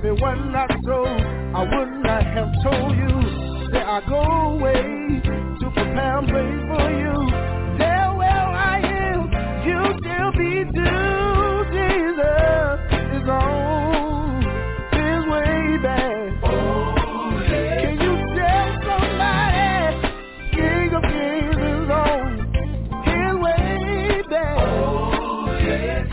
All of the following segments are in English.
If it was not so, I would not have told you that I go away to prepare a place for you. There where I am, you still be too. Jesus is on his way back. Oh, yeah. Can you tell somebody, King of Kings is on his way back? Oh, yeah.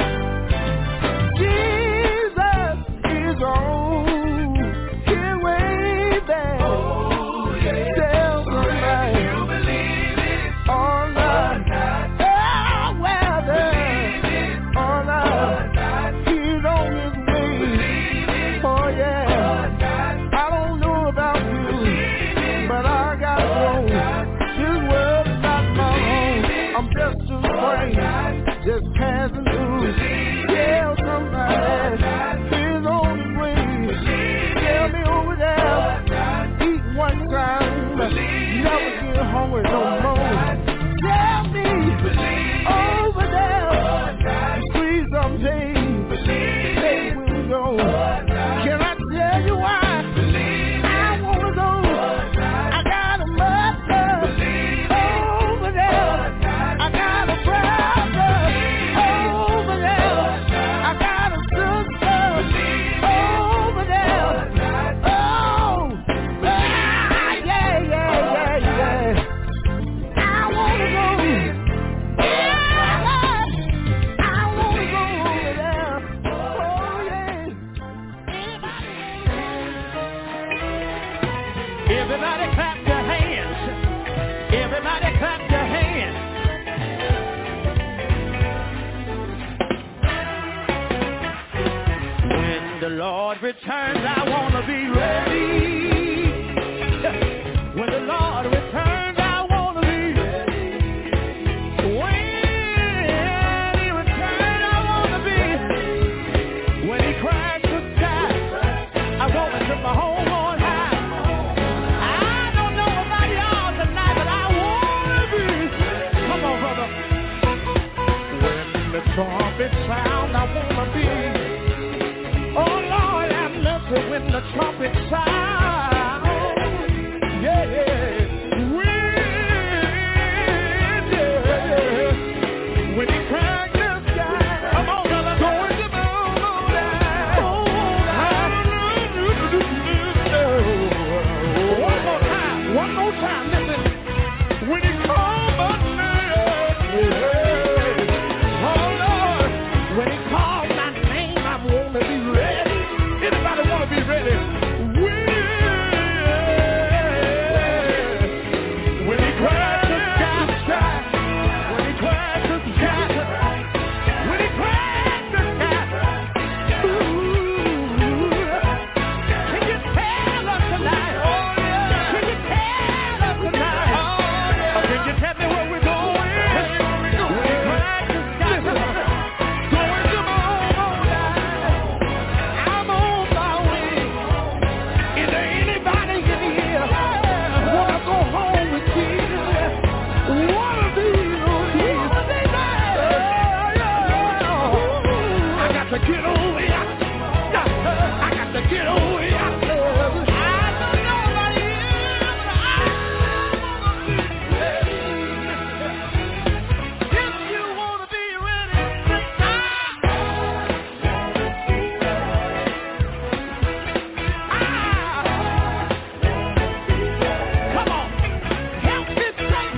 Jesus is on his way back. Oh, yeah. Tell somebody you believe it or not. Oh, whether or not he's on his way. Oh, yeah. I don't know about you, but I gotta go. This world is not my home. I'm just a friend, just passing through. Tell somebody he's on his way. Tell me over there, eat one time, never get hungry no more. Tell me over there, squeeze some days, say we'll go. Can I tell you why? I wanna go. I got a mother over there. I got a brother over there. I got a sister over there. Oh, yeah. I wanna go. Yeah, I wanna go over there. Oh, yeah. Everybody clap your hands. Everybody clap your hands. When the Lord returns, I want to be ready. When the Lord returns, I want to be ready. When he returns, I want to be ready. When he cries to sky, I want to trip my home on high. I don't know about y'all tonight, but I want to be. Come on, brother. When the trumpet sound, I want to be. Oh, Lord, have mercy when the trumpet sound. Yeah. When he cracked the sky. Come on, brother. Going to move on down. One more time, listen. When he called my name. Oh, Lord. When he called my name, I want to be ready. Anybody want to be ready? When he cried to the sky, when he cried to the sky, when he cried to the sky, ooh, can you tell us tonight? Oh, yeah. Can you tell us tonight? Oh, yeah. Can you tell me where we're going? When he cried to the sky, going to move down. I'm on my way. Is there anybody in here wanna go home with Jesus? Wanna be on Jesus? I got to get over here. I got to get over here. I don't know about you, but I wanna be ready. If you wanna be ready, come on, help me say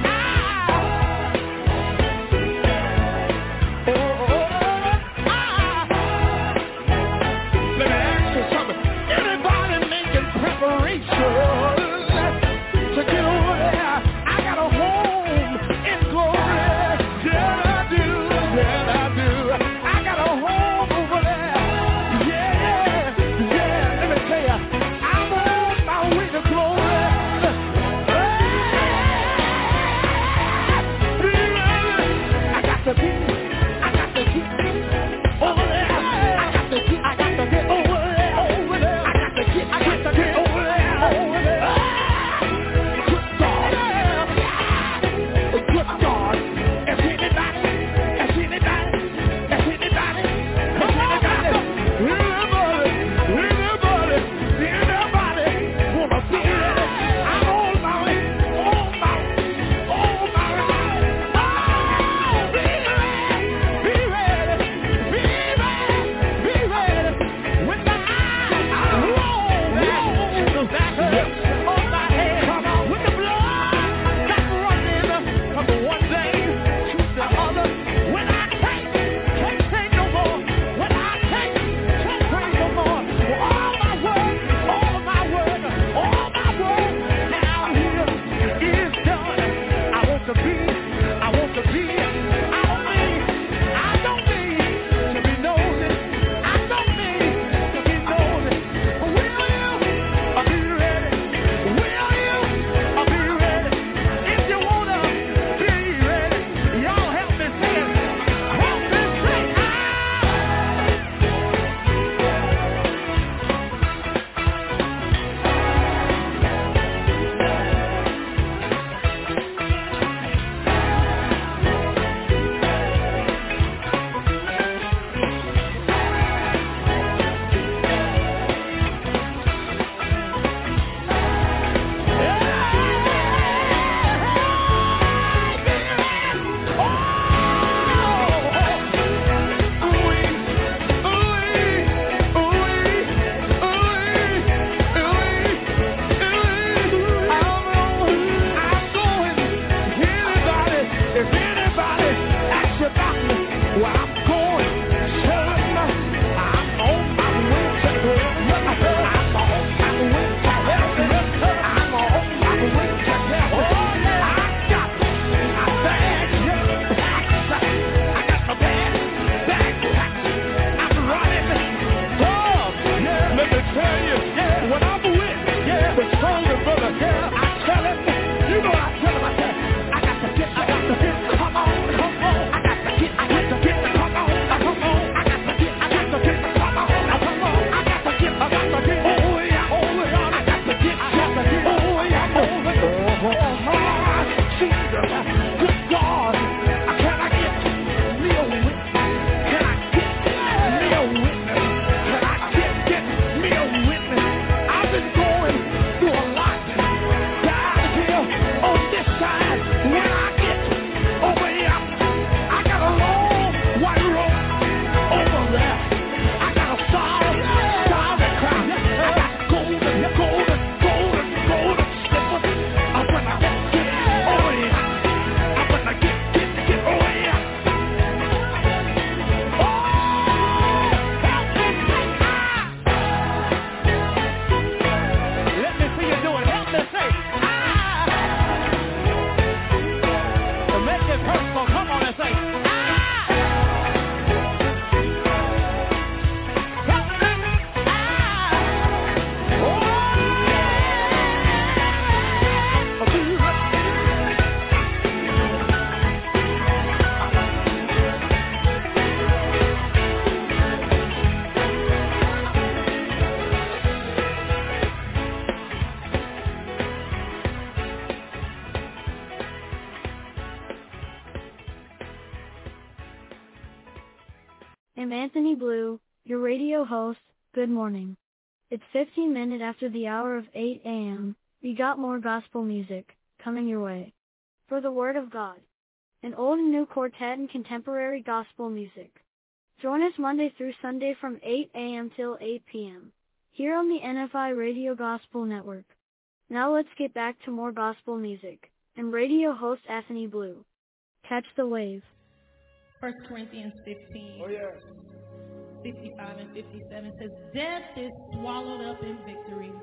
Anthony Blue, your radio host. Good morning. It's 15 minutes after the hour of 8 a.m. We got more gospel music coming your way. For the Word of God, an old and new quartet and contemporary gospel music. Join us Monday through Sunday from 8 a.m. till 8 p.m. here on the NFI Radio Gospel Network. Now let's get back to more gospel music and radio host Anthony Blue. Catch the wave. 1 Corinthians 15, Oh, yes. 55 and 57 says, death is swallowed up in victory.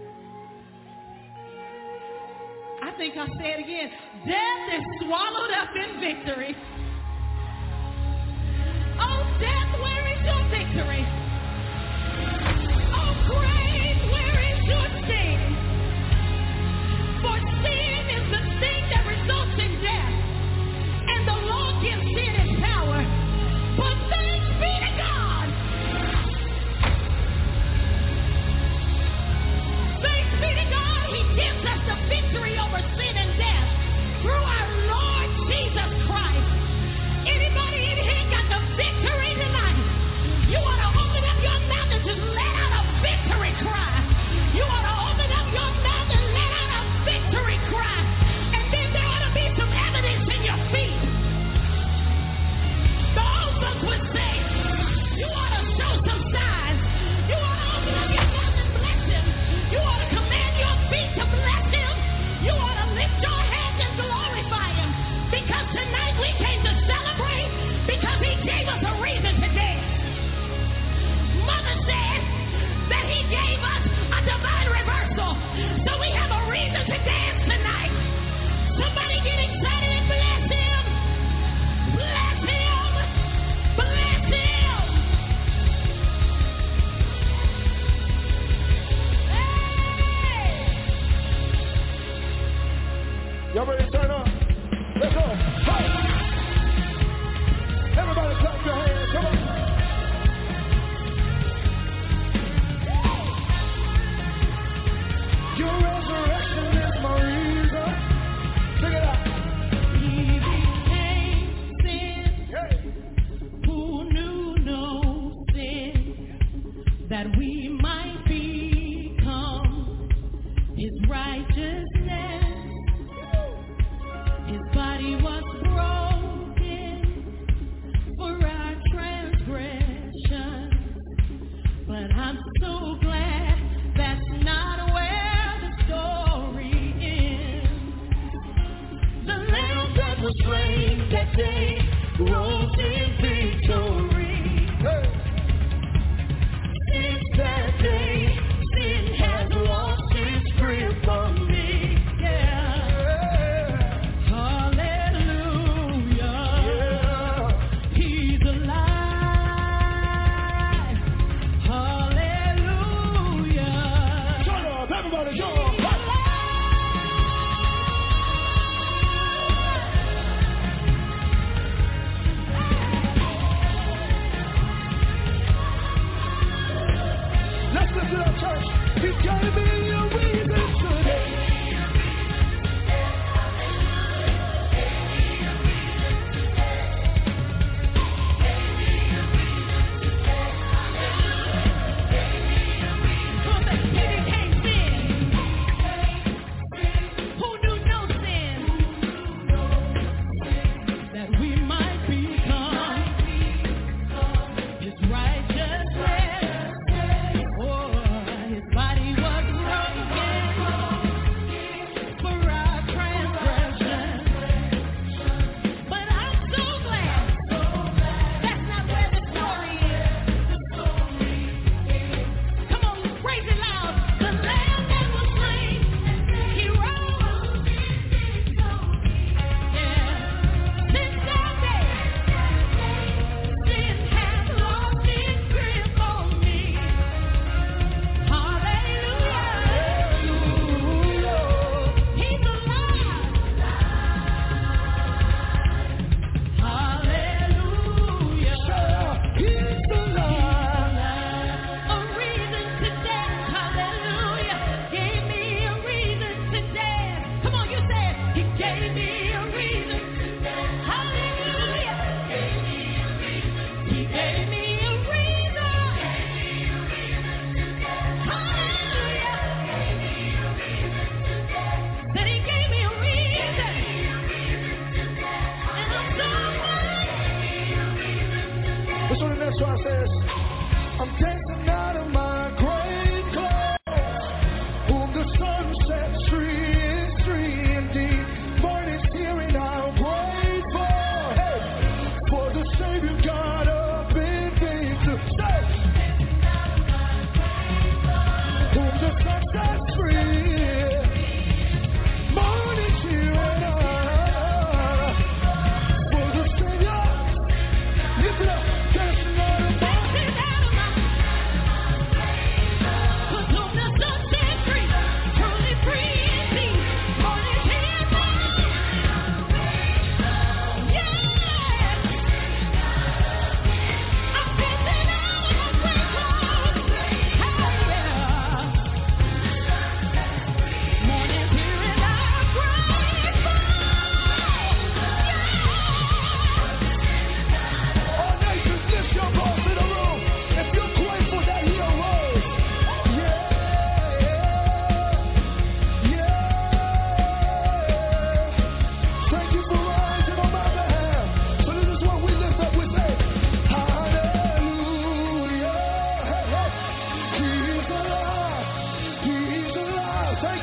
I think I'll say it again. Death is swallowed up in victory. Oh, death, where is your victory? Oh, grave, where is your sting? For sin is the sting that results in death, and the law gives sin its power. But thanks be to God. Thanks be to God, He gives us the victory over sin and death through our Lord Jesus Christ. Anybody in here got the victory tonight? You ought to open up your mouth and just let out a victory cry. You ought to open up your mouth and let out a victory cry. And then there ought to be some evidence in your feet. The old folks would say, you ought to show some signs. You ought to open up your mouth and bless Him. You ought to command your feet to bless Him. You ought to lift your hands and glorify Him. Because tonight we came to celebrate because He gave us a reason to dance. Mother said that He gave us a divine reversal. So we have a reason to dance tonight. Somebody get excited and bless Him. Bless Him. Bless Him. Hey! Y'all ready to turn up? Let's go. Hey! Everybody clap your hands. Come on. Your resurrection is my reason. Sing it out. He became sin, Hey. who knew no sin, that we might become His righteousness. His body was broken for our transgressions, but I'm so glad that's not where the story ends. The Lamb that was slain that day rose in victory. Hey. Since that day, sin has lost its grip on me. Yeah. Hallelujah. Yeah. He's alive. Hallelujah.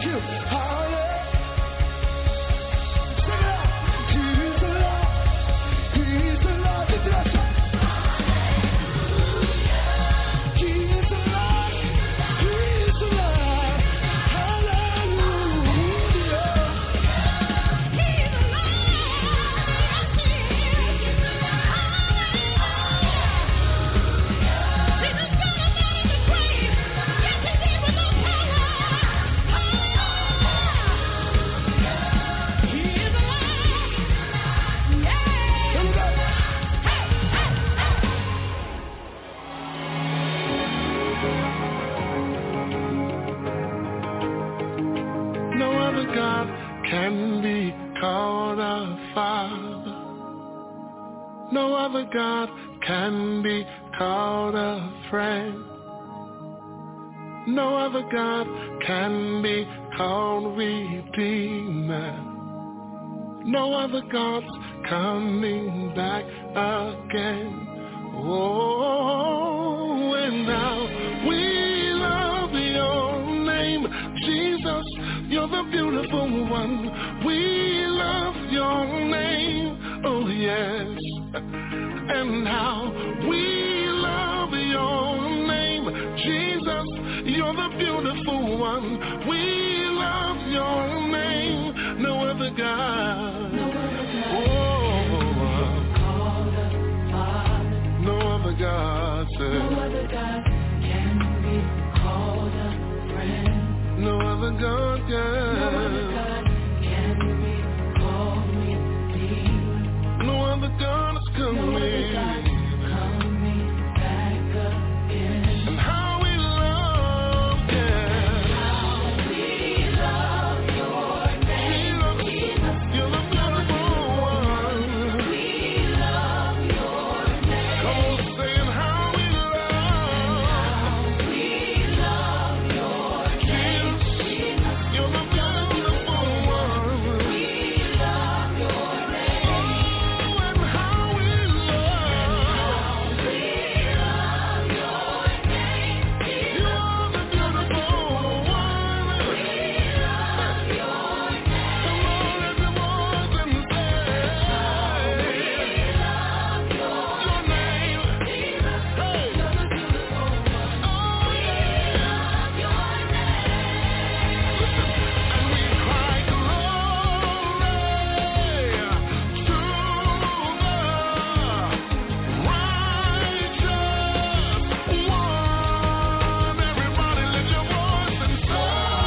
you. Hallelujah. Sing it out. He's alive. He's alive. Lift it up. He's alive. He's alive. Hallelujah. No other God can be called a father. No other God can be called a friend. No other God can be called redeemer. No other God's coming back again. Oh, and now we love your name, Jesus. You're the beautiful one. We love your name. Oh, yes. And how we love your name, Jesus. You're the beautiful one. We love your name. No other God. No other God said. No other God can be called a friend. No other God can. No other God can be called redeemer. No other God is coming. No other God coming back again. And how we love, yeah. How we love your name, Jesus. You're the beautiful one. We love your name. Come on, saying how we love. We love your name, Jesus. You're the beautiful one. We love your name. Oh, and how we love. We love your name, Jesus. You're the beautiful one. We love your name. Come on, lift your voice and say, we love your name, Jesus. Hey. You're the beautiful one. Oh, yeah. We love your name. And we cry glory to the righteous one. Everybody lift your voice and say, to the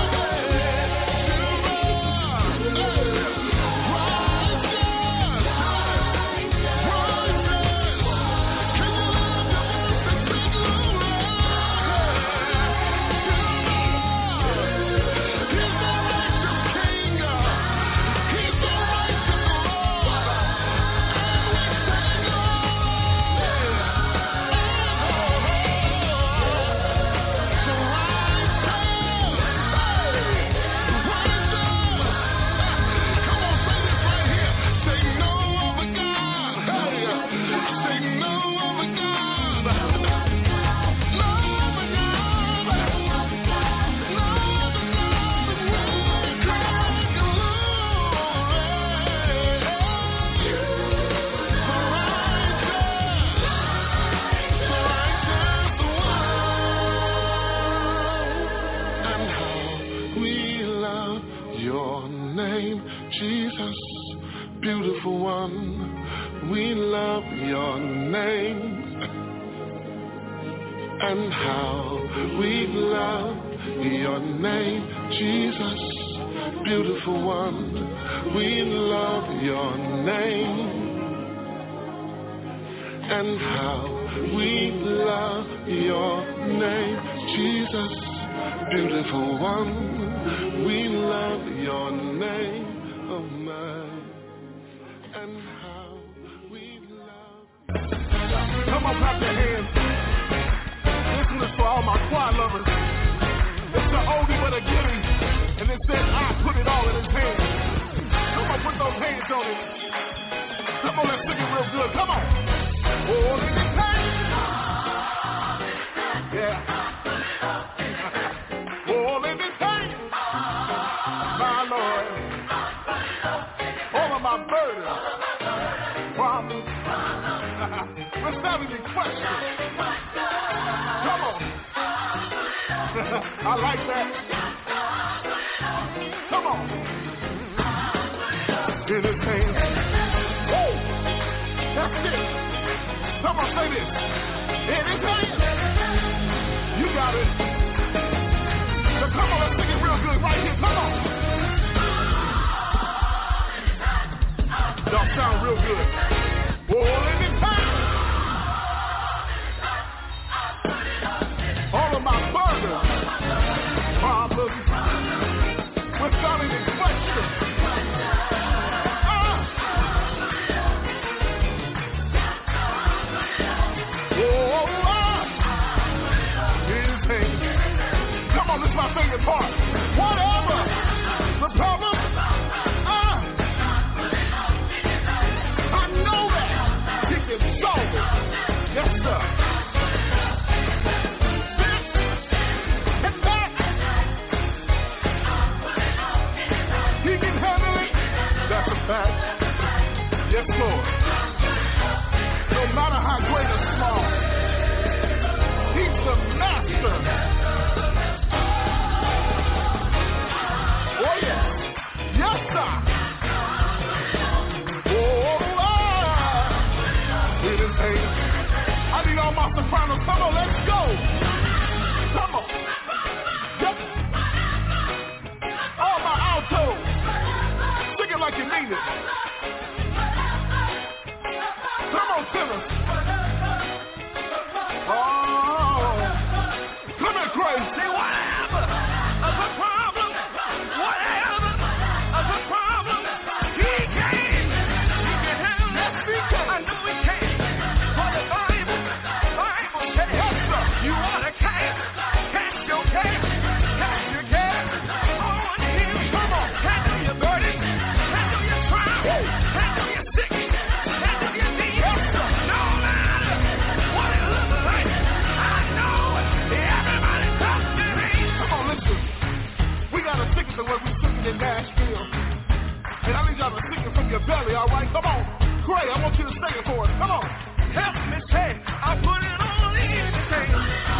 Jesus, beautiful one, we love your name. And how we love your name, Jesus, beautiful one, we love your name. And how we love your name, Jesus, beautiful one, we love your name. Oh my, and how we love. Come on, clap your hands. This one is for all my choir lovers. It's the oldie but a goodie, and it says I put it all in his hands. Come on, put those hands on it. Come on, let's sing it real good. Come on. All in his hands. Yeah. All in his hands. I like that. Come on. In his hand. Woo! That's it. Come on, say this. In his hand. You got it. So come on, let's sing it real good right here. Come on. Y'all sound real good. All in his hand. All of my burdens, problems, without any question. Come on, this is my favorite part. Whatever the problem, I know that he can solve it. Yes, sir. Yes, Lord. No matter how great or small, he's the master. Oh, yeah. Yes, sir. Oh, it is hate. I need all my sopranos. Come on, let's go. Come on. Yep. All my altos. Sing it like you mean it. Come on, Simmons. Oh, come here, Grace. Say whatever of the problem, whatever of the problem, he can. He can handle that. I know he can. For the Bible says, yes, sir. You ought to cast your care, cast your care on him. Come on, handle your burden, handle your trial, handle your sickness. The way we took it in Nashville. And I need y'all to sing it from your belly, all right? Come on. Gray, I want you to sing it for us. Come on. Help me say, I put it all in the thing.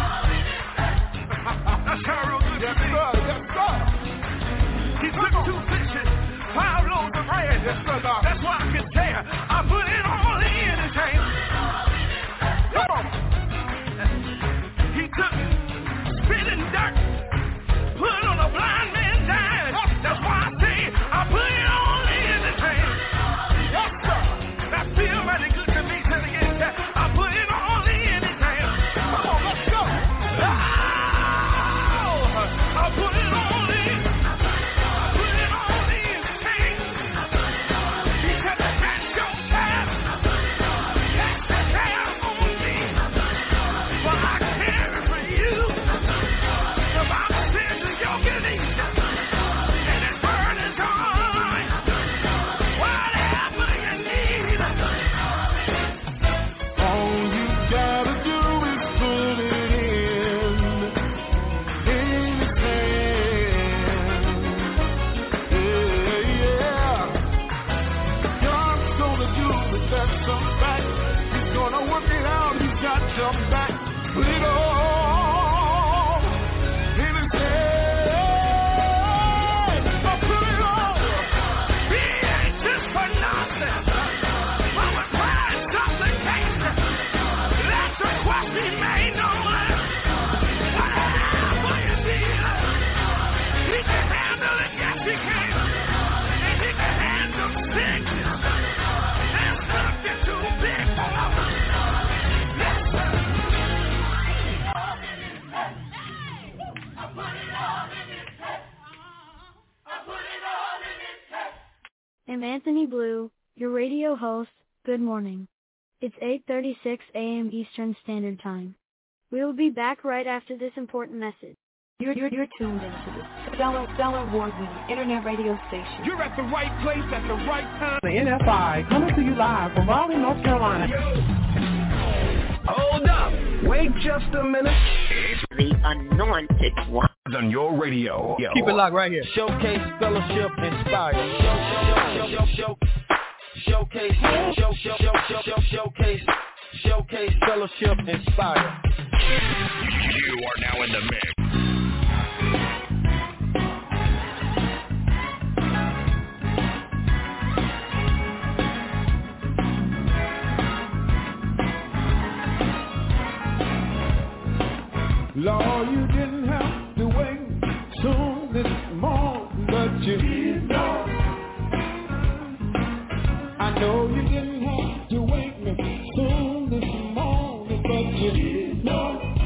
That's kind of real good. Yes, sir. Yes, sir. He took 2 fishes, 5 loaves of bread. Yes, sir, God. That's why I can say, I put it all in the thing. Come on. He took spitting dirt, put it on a blind man. That's why I say I put it all in the tank. Yes, sir. That feels mighty good to me. Say it again. I put it all in the tank. Come on, let's go. Oh, I put it all in. I put it all in the tank. He said that's your time. That's the time on me. But I care for you. The Bible says that you're getting. Put it all in his hand. So put it all. Be anxious for nothing. But when Christ supplication, let your request be made known. Whatever you need, he can handle it. Yes, he can. And he can handle sickness. And something too big for us. I'm Anthony Blue, your radio host. Good morning. It's 8:36 a.m. Eastern Standard Time. We will be back right after this important message. You're tuned into the Stellar award-winning internet radio station. You're at the right place at the right time. The NFI coming to you live from Raleigh, North Carolina. Hold up. Wait just a minute. It's the anointed one. On your radio. Keep it locked right here. Showcase, fellowship, inspire. Showcase, fellowship, inspire. You are now in the mix Lord, you didn't have to wait soon this morning, but you did. I know you didn't have to wake me soon this morning, but you did. I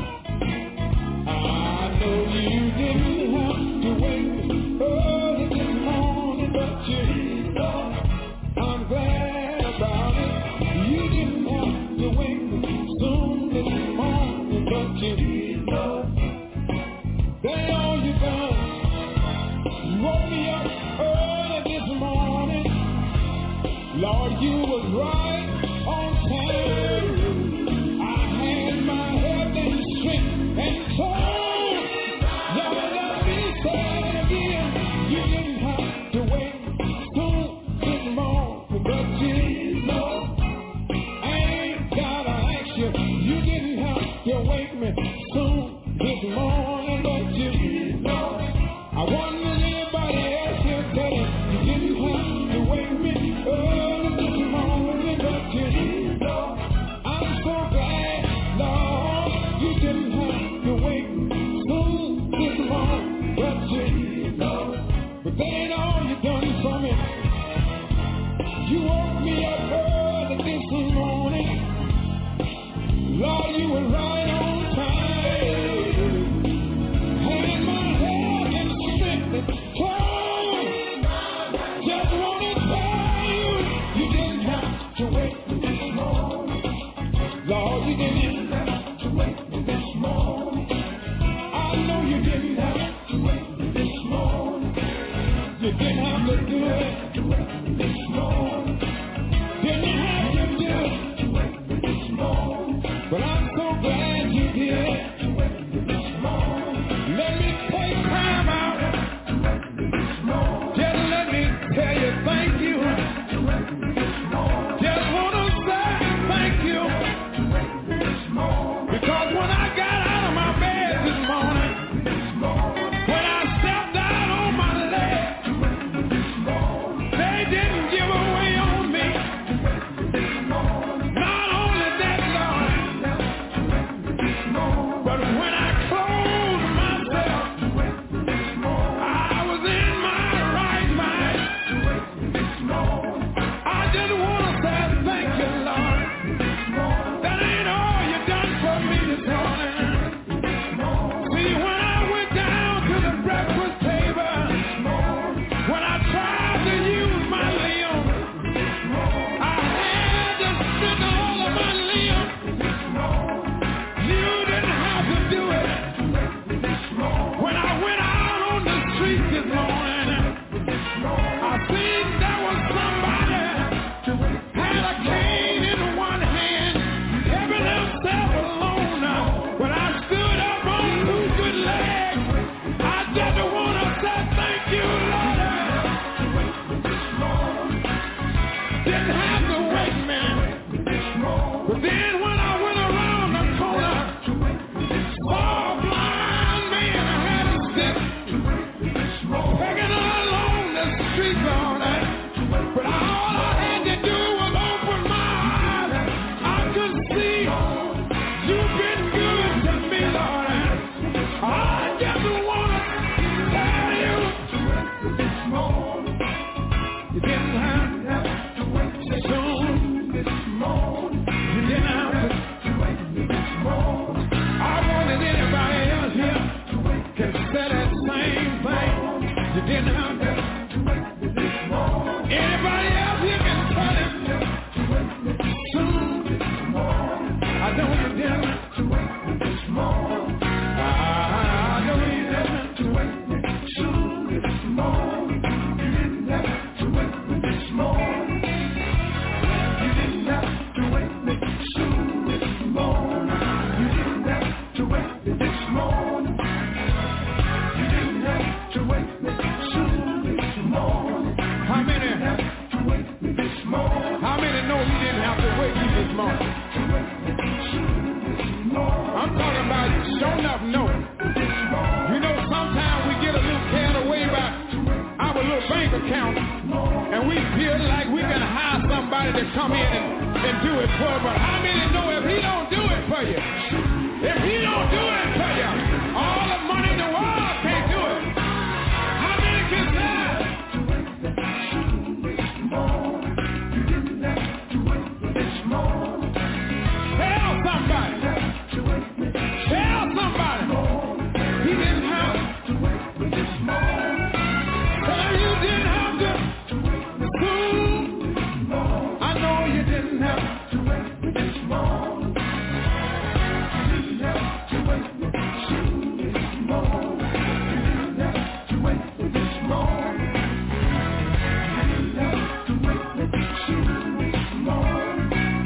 know you didn't have to wake me early this morning, but you did. I'm glad about it. You didn't have to wake me soon this morning, but you did. That's all you done. You woke me up early this morning. Lord, you was right on time. I had my health and strength and soul. Lord, let me say it again. You didn't have to wait soon this morning, but you know. I ain't gotta ask you. You didn't have to wake me soon this morning, but you know. I wonder if anybody else here tell you didn't have to wake me early this morning, but you know. I'm so glad, Lord, you didn't have to wake me soon this morning, but you know. But that ain't all you done for me. You woke me up early this morning. Lord, you were right on time. Had my head and strength and cold. Just wanna tell you, you didn't have to wait this morning. Lord, you didn't have to wait this morning. I know you didn't have to wait this morning. You didn't have to do it this morning. Didn't have to do it this morning. But I'm so glad you did this morning. Let me take time out. Just let me tell you thank you. Just wanna say thank you. Because when I got out of my bed this morning, when I stepped out on my leg, they didn't give away on me. Not only that, Lord, but when I closed myself, I was in my right mind. I just want to say thank you, Lord. That ain't all you done for me this morning. See, when I went down to the breakfast table, when I tried to use my limbs, I had to spend all of my limbs. You didn't have to do it. When I went out on the street this morning, I seen there was somebody had a cane in one hand, helping himself alone. When I stood up on two good legs, I just want to say thank you, Lord. Didn't have to wait, man. But then when I went around the corner, saw a blind man had a stick, begging along the street on it. But all I had to do was open my eyes. I could see you've been good to me, Lord. I just want to tell you, you didn't have to wait soon this morning. You didn't have to wait this morning. I wanted anybody else here can say that same thing. You didn't have to wait this morning. Anybody else here can tell it soon this morning. I know you didn't have to wait this morning. I know you didn't have to wait soon this morning. You didn't have to wait this morning. You didn't have to wait soon this morning. You didn't have to wait this morning. You didn't have to wait soon this morning. How many have to wait this morning? How many know you didn't have to wait this morning? I'm talking about sure enough know. You know, sometimes we get a little carried away by our little bank account, and we feel like we can hire somebody to come in and do it for us. But how many know if he don't do it for you, If he don't do it for you, all the money in the world can't do it. How many can say? Tell somebody. Tell somebody. He didn't have to wait for this morning. Tell you didn't have to. I know you didn't have to wait for this morning. You didn't have to wait for this morning. You didn't have to wait for this morning. You didn't have to wait for this morning.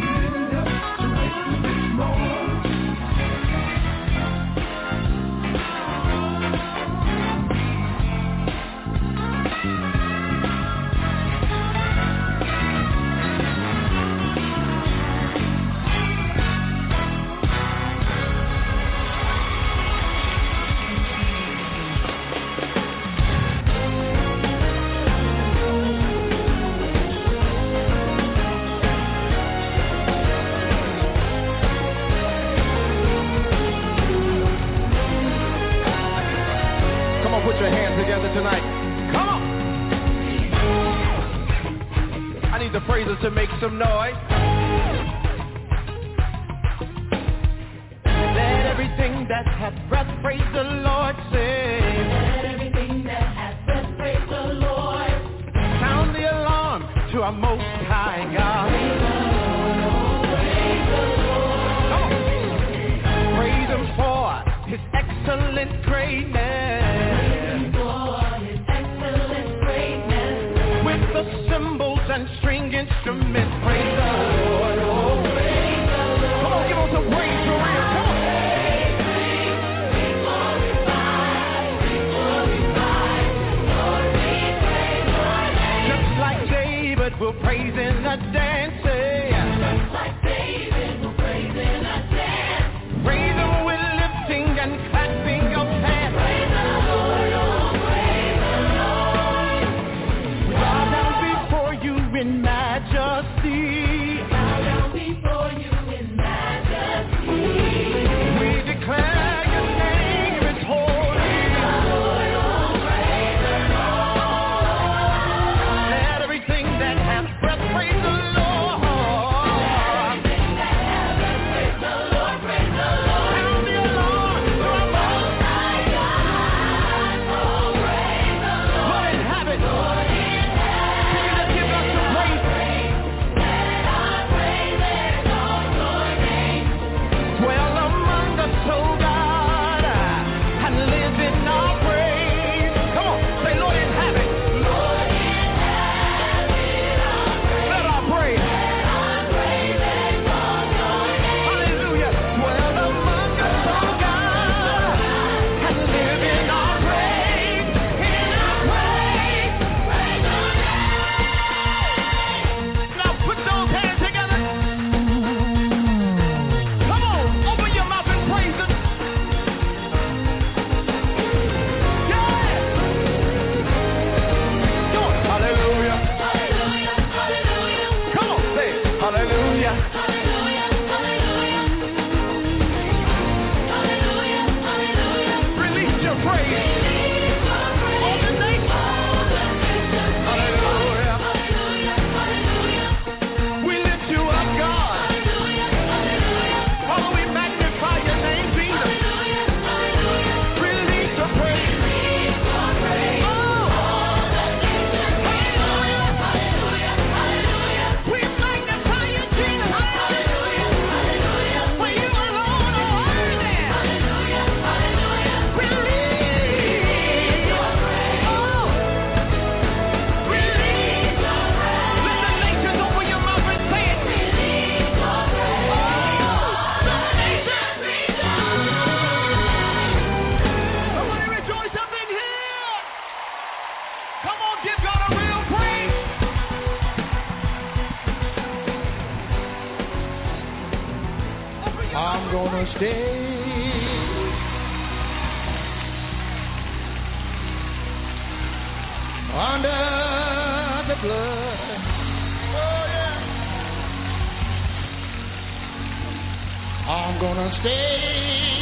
Put your hands together tonight. Come on. I need the praisers to make some noise. Let everything that hath breath praise the Lord sing. Let everything that hath breath praise the Lord. Sound the alarm to our most high God. Praise the Lord. Praise him for his excellent greatness. Cymbals and string instruments, praise the Lord, oh praise the Lord. Come on, give us some praise for real, come on. Be glorified, Lord, we praise your name. Just like David will praise in the dance, just like David will praise in a dance. Praise him with lifting and clapping of hands. Praise the Lord, oh praise the Lord. Bow down before you in majesty. Bow down before you in majesty. We declare your name is holy. Praise the Lord, oh praise the Lord. Let everything that has breath praise the Lord. I'm gonna stay under the blood. Oh yeah. I'm gonna stay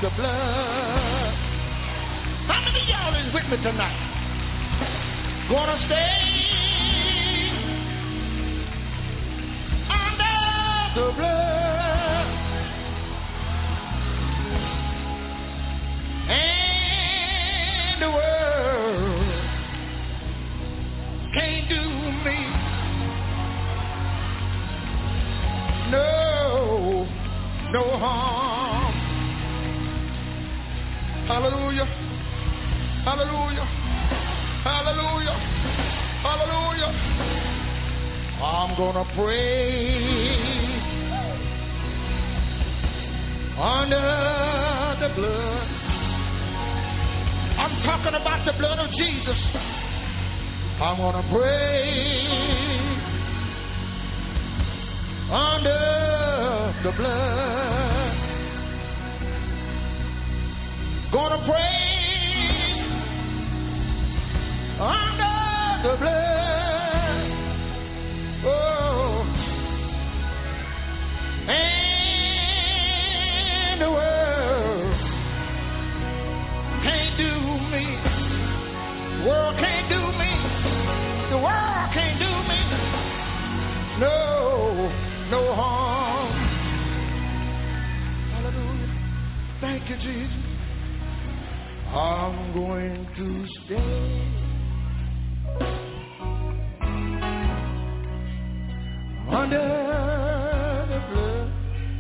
the blood. How many of y'all is with me tonight? Gonna stay under the blood. And the world can't do me no harm. Hallelujah. Hallelujah. Hallelujah. Hallelujah. I'm gonna pray under the blood. I'm talking about the blood of Jesus. I'm gonna pray under the blood. Gonna pray under the blood. Oh, and the world can't do me. The world can't do me. The world can't do me. No harm. Hallelujah. Thank you, Jesus. I'm going to stay under the blood.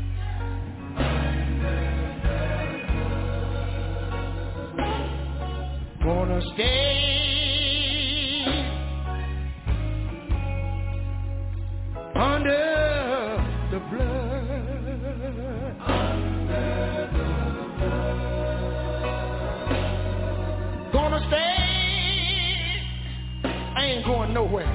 Gonna stay under the blood. Gonna stay. I ain't going nowhere.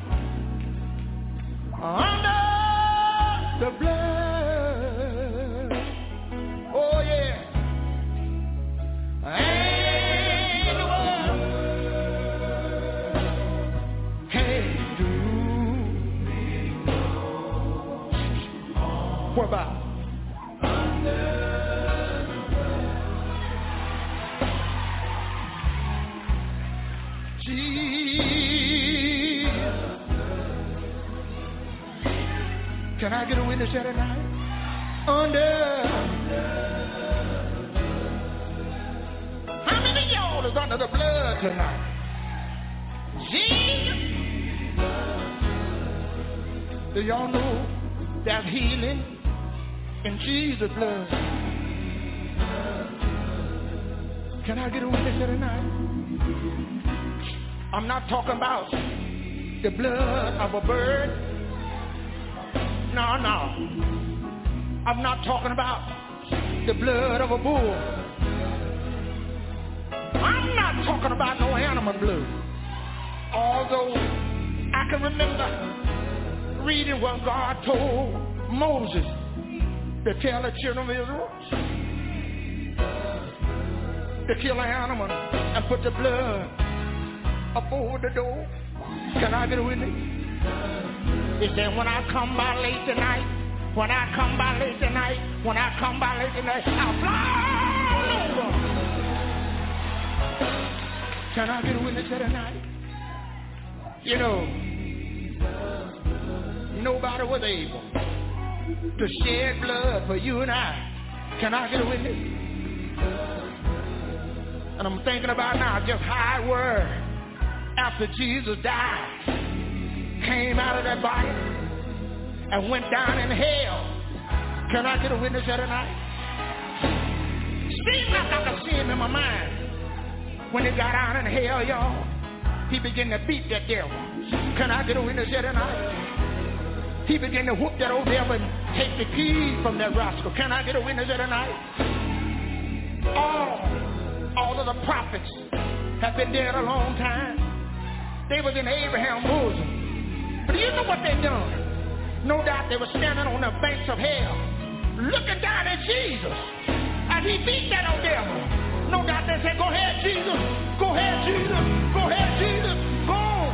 Under the blood. Oh yeah. And the world can't do me. What about? Can I get a witness here tonight? Under. How many of y'all is under the blood tonight? Jesus. Do y'all know there's healing in Jesus' blood? Can I get a witness here tonight? I'm not talking about the blood of a bird. No. I'm not talking about the blood of a bull. I'm not talking about no animal blood. Although I can remember reading what God told Moses to tell the children of Israel to kill an animal and put the blood up over the door. Can I get a witness? He said, when I come by late tonight, I'll fly all over. Can I get a witness here tonight? You know, nobody was able to shed blood for you and I. Can I get a witness? And I'm thinking about now just how it were after Jesus died, came out of that body and went down in hell. Can I get a witness here tonight? Seems like I can see him in my mind. When he got out in hell, y'all, he began to beat that devil. Can I get a witness here tonight? He began to whoop that old devil and take the keys from that rascal. Can I get a witness here tonight? All of the prophets have been dead a long time. They was in Abraham's bosom. But do you know what they done? No doubt they were standing on the banks of hell, looking down at Jesus. And he beat that old devil. No doubt they said, go ahead, Jesus. Go ahead, Jesus. Go ahead, Jesus. Go.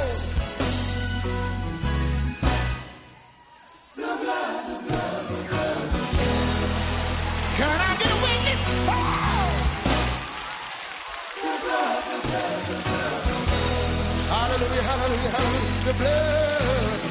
The blood. blood.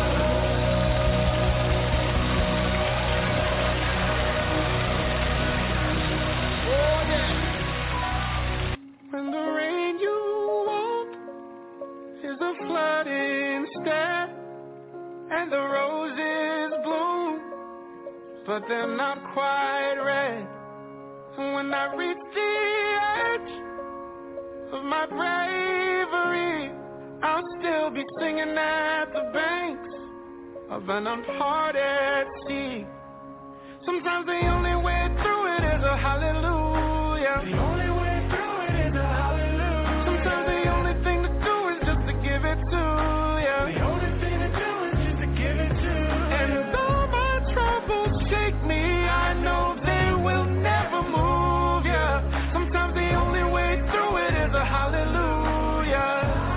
Oh yeah. When the rain you want is a flood instead, and the roses bloom, but they're not quite red. And when I reach the edge of my bravery, I'll still be singing at the banks of an uncharted sea. Sometimes the only way through it is a hallelujah. The only way through it is a hallelujah. Sometimes the only thing to do is just to give it to you. The only thing to do is just to give it to you. And though my troubles shake me, I know they will never move you. Sometimes the only way through it is a hallelujah.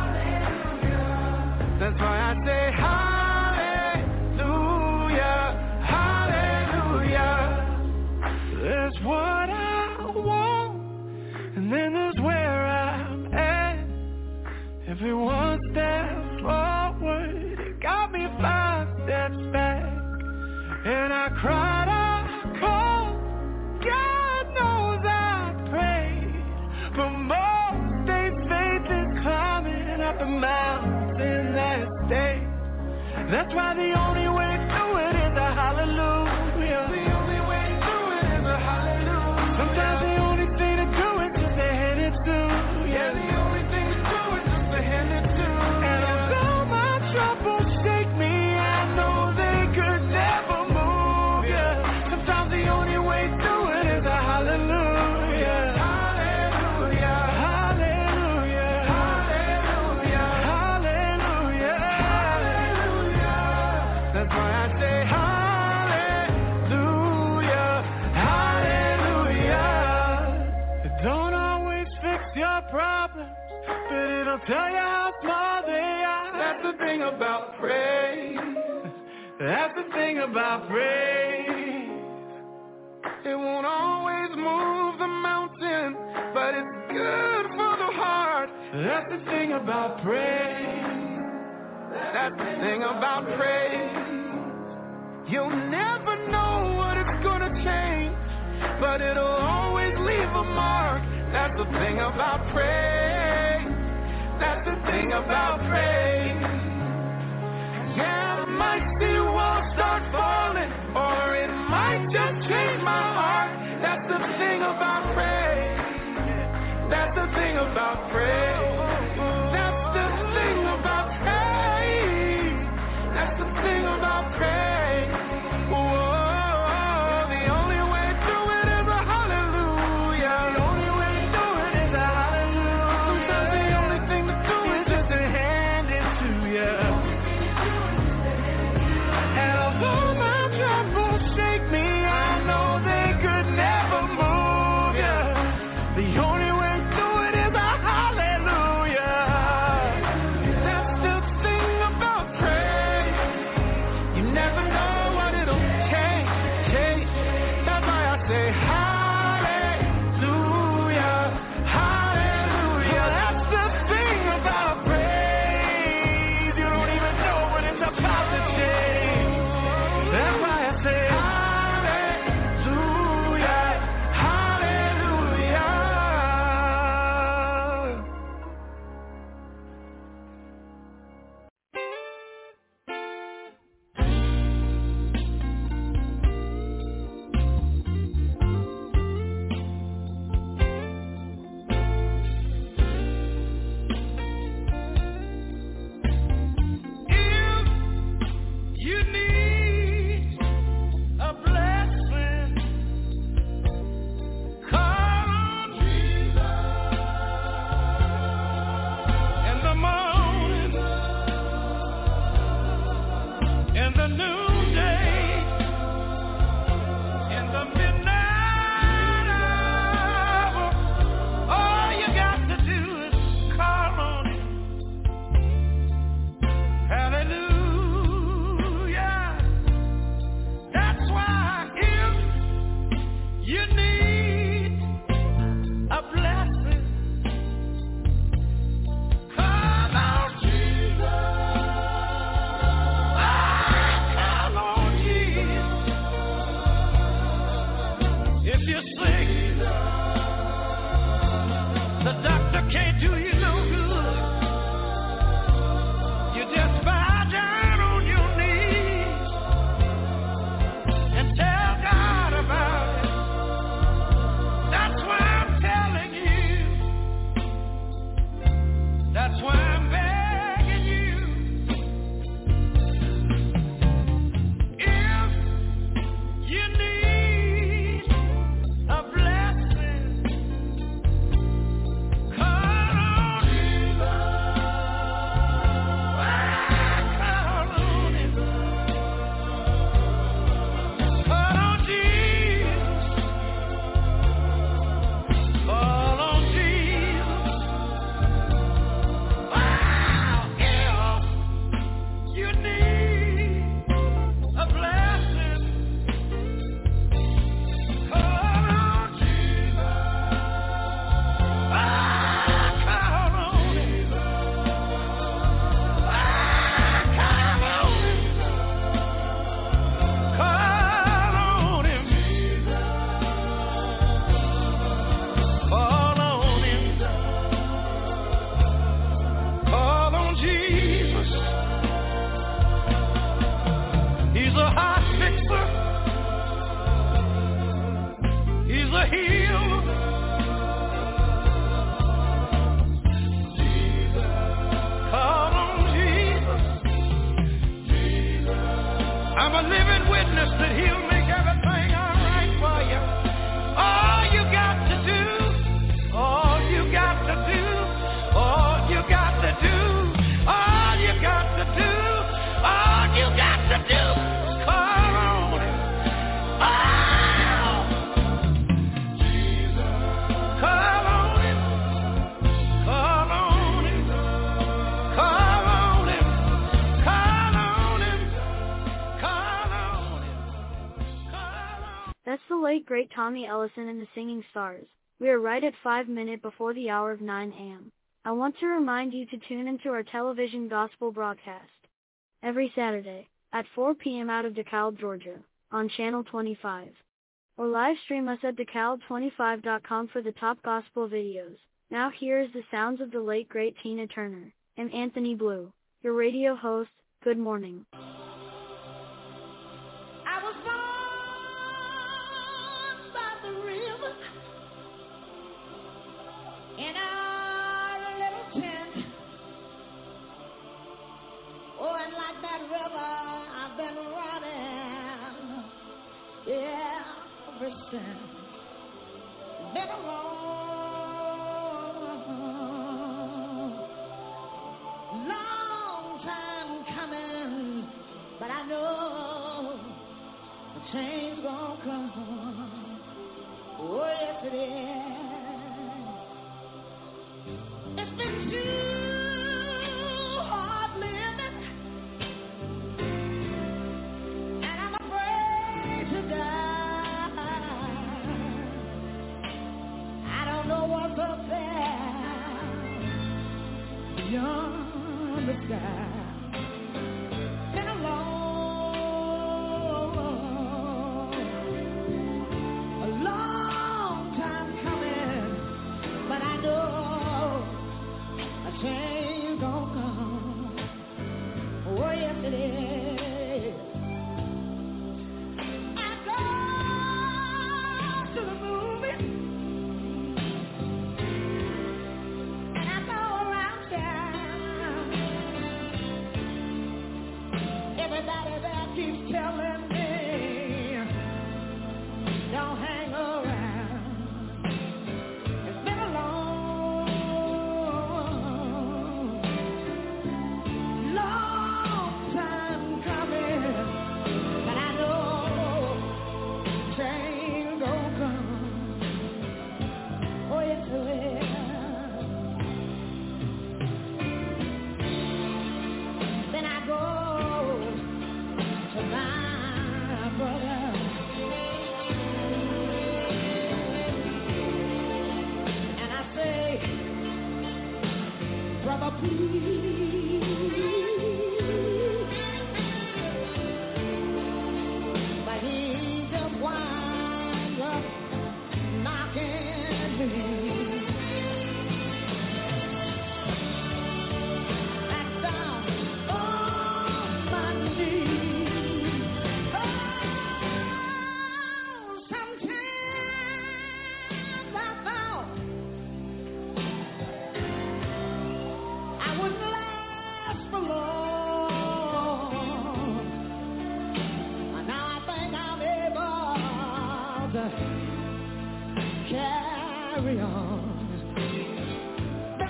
That's why I say hallelujah, hallelujah. There's what I want, and then there's where I'm at. Every one step forward, it got me 5 steps back. And I cried, I called, God knows I prayed. But most days faith is climbing up the mountain that day. That's why the only way through it is a hallelujah. The only way through it is a hallelujah. Sometimes the only thing to do is just to hand it to you. Yeah, the only thing to do is just to hand it to you. And although my troubles shake me, I know they could never move you. Sometimes the only way through it is a hallelujah. Hallelujah, hallelujah, hallelujah, hallelujah, hallelujah. That's why I say hallelujah, hallelujah. It don't always fix your problems, but it'll tell you how small they are. That's the thing about praise. That's the thing about praise. It won't always move the mountain, but it's good for the heart. That's the thing about praise. That's the thing about praise. You'll never know what it's gonna change, but it'll always leave a mark. That's the thing about praise. That's the thing about praise. Yeah, I might see walls start falling, or it might just change my heart. That's the thing about praise. That's the thing about praise. That's the thing about praise. That's the thing about praise. Whoa, the only way through it is a hallelujah. The only way through it is a hallelujah. Sometimes the only thing to do is just to hand it to you. And although my troubles shake me, I know they could never move you. The only way through it is a hallelujah. That's the thing about praise. You never know what it'll take. That's why I say hallelujah, hallelujah. That's the thing about praise. You don't even know what it's about to change. That's why I say hallelujah, hallelujah. If you need a blessing, call on Jesus. In the morning, in the noonday, in the midnight hour, all you got to do is call on Him. Hallelujah. That's why if you need a blessing, call on Jesus. I'm a living witness that he'll make everything all right for you. All you got to do, all you got to do, all you got to do, all you got to do, all you got to do, call on him. Oh, Jesus. Call on him. Call on him. Call on him. Call on him. Call on him. Call on him. That's the late great Tommy Ellison and the Singing Stars. We are right at 5 minutes before the hour of 9 a.m. I want to remind you to tune into our television gospel broadcast every Saturday at 4 p.m. out of DeKalb, Georgia, on Channel 25. Or live stream us at DeKalb25.com for the top gospel videos. Now here is the sounds of the late great Tina Turner and Anthony Blue, your radio host. Good morning. I was born by the river in our little tent. Oh, and like that river, I've been running, yeah, ever since. Been a long time coming, but I know the change gonna come. Oh, yes it is. It's been too hard living, and I'm afraid to die. I don't know what's up there beyond the sky. Been a long time coming, but I know a change gonna come. Oh, yes it is. I go to the movies, and I go around town. Everybody there keeps telling me, don't hang around. It's been a long time coming, but I know change gonna come. Oh, yes it will. Then I go to my brother, and I say, brother, please. But he just winds up knocking me back down on my knees. Oh, sometimes I thought I wouldn't last for long. And now I think I'm able to carry on. Been a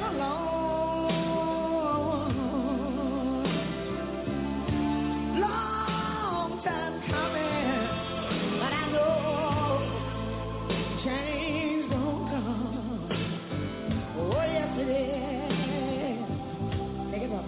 long time coming, but I know change gonna come. Oh, yes it is. Take it up.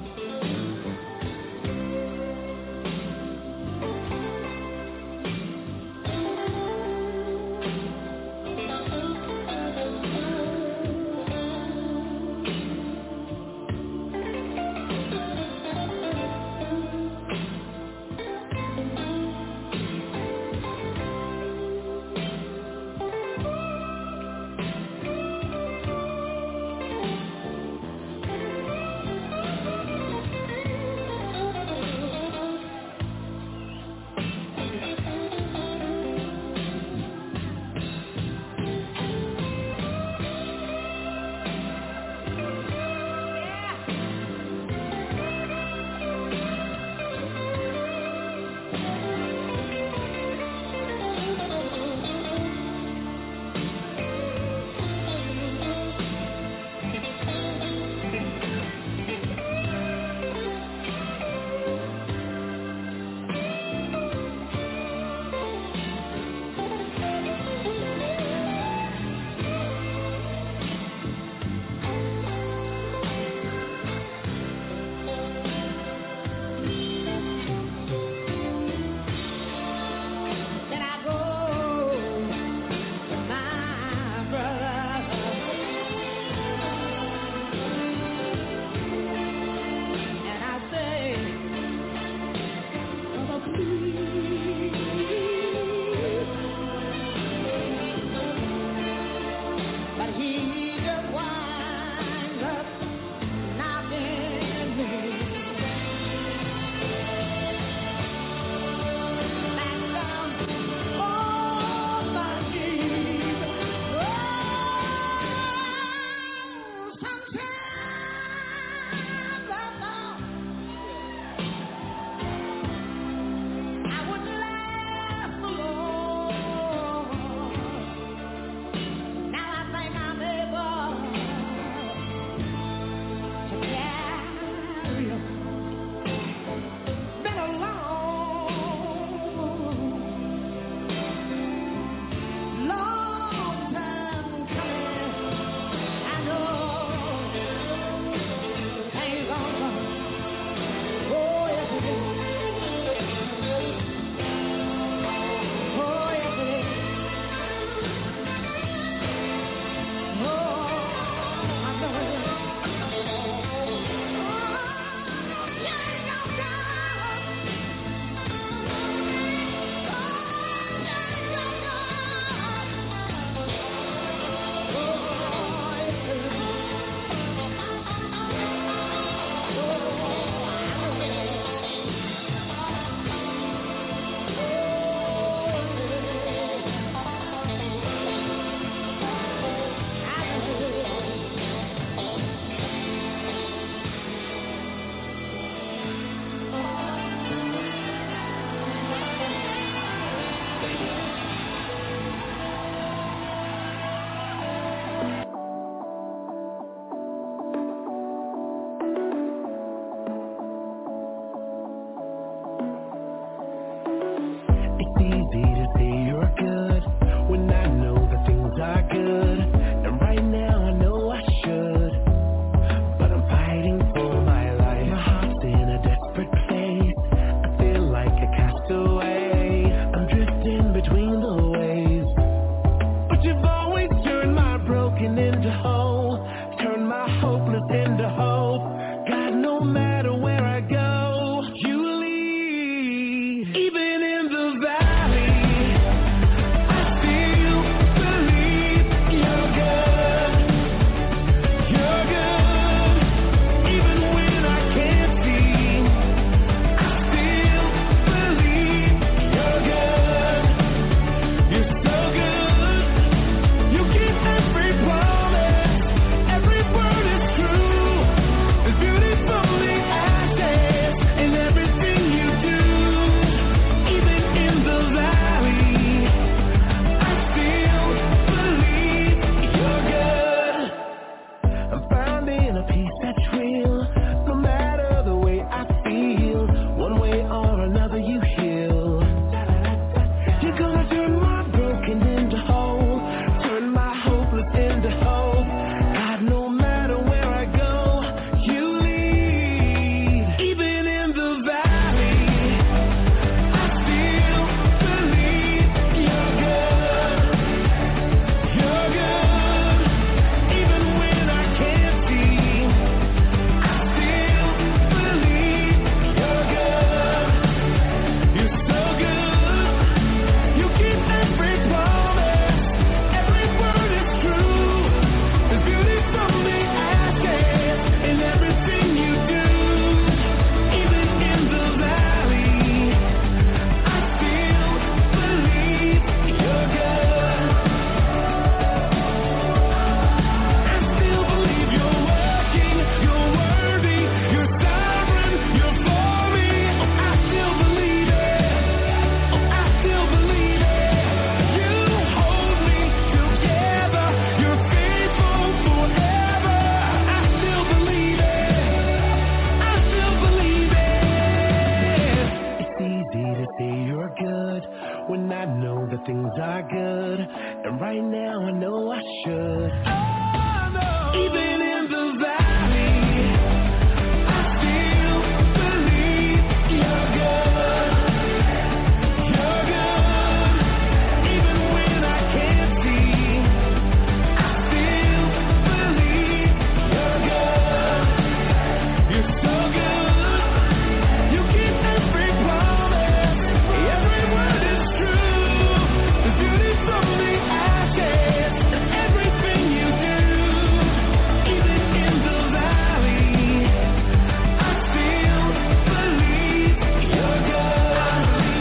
And right now I know I should. Oh, no. Even in the valley, I still believe you're good. You're good. Even when I can't see, I still believe you're good. You're so good. You keep every promise. Every word is true. The beauty from the ashes and everything you do. Even in the valley, I still believe you're good.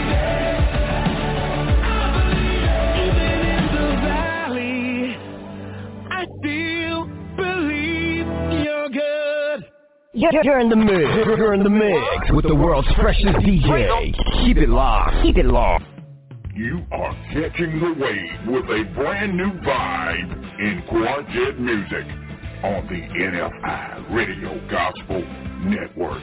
I believe it. Even in the valley, I still believe you're good. You're in the mix. You're in the mix with the world's freshest DJ. Keep it locked. Keep it locked. You are catching the wave with a brand new vibe in Quartet Music on the NFI Radio Gospel Network.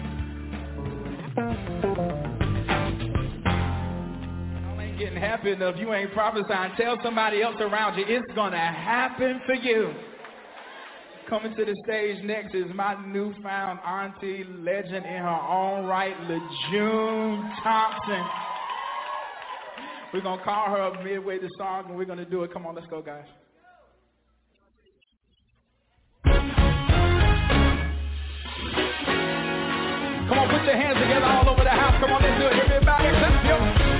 Y'all ain't getting happy enough. You ain't prophesying. Tell somebody else around you. It's going to happen for you. Coming to the stage next is my newfound auntie, legend in her own right, LeJune Thompson. We're going to call her up midway the song, and we're going to do it. Come on, let's go, guys. Come on, put your hands together all over the house. Come on, let's do it. Everybody, let's go.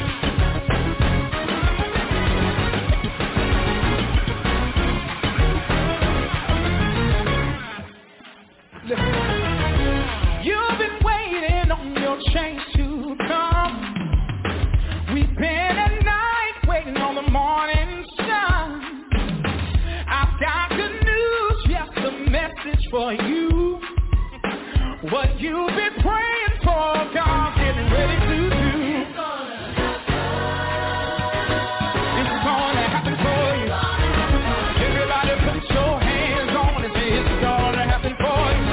Listen. You've been waiting on your change to come. We've been at night waiting on the morning sun. I've got good news, yes, a message for you. What you've been praying for, God's getting ready to do. It's gonna happen for you. Everybody put your hands on it, say it's gonna happen for you.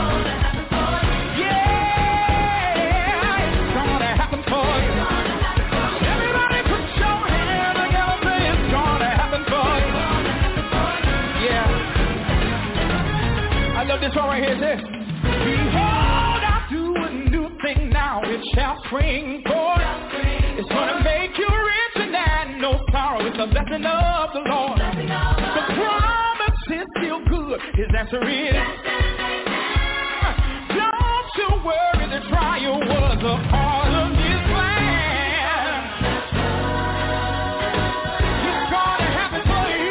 This one right here says, behold, I do a new thing now, it shall spring forth. It's gonna make you rich and add no sorrow. It's a blessing of the Lord. The promise is still good. His answer is, don't you worry, the trial was a part of his plan. It's gonna happen for you.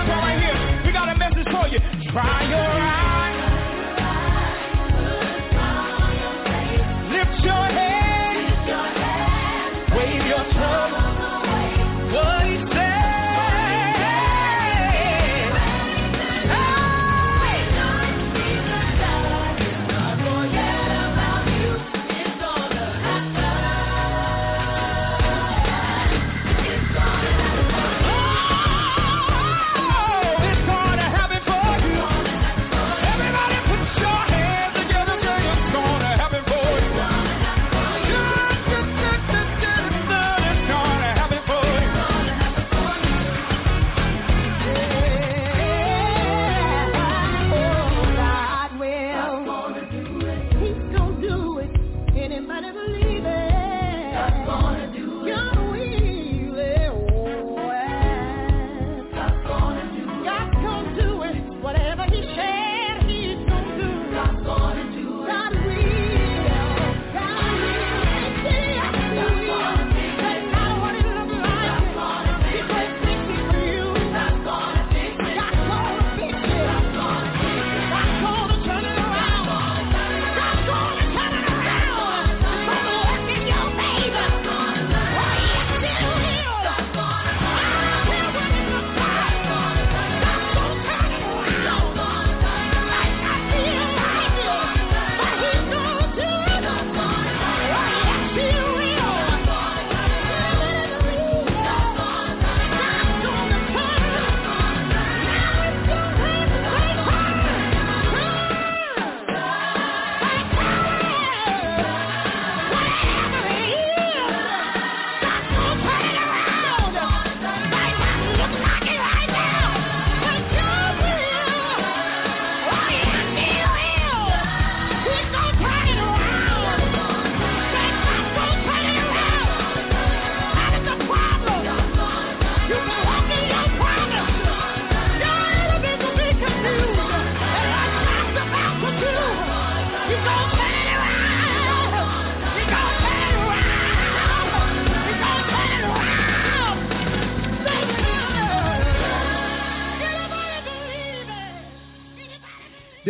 Try your eyes.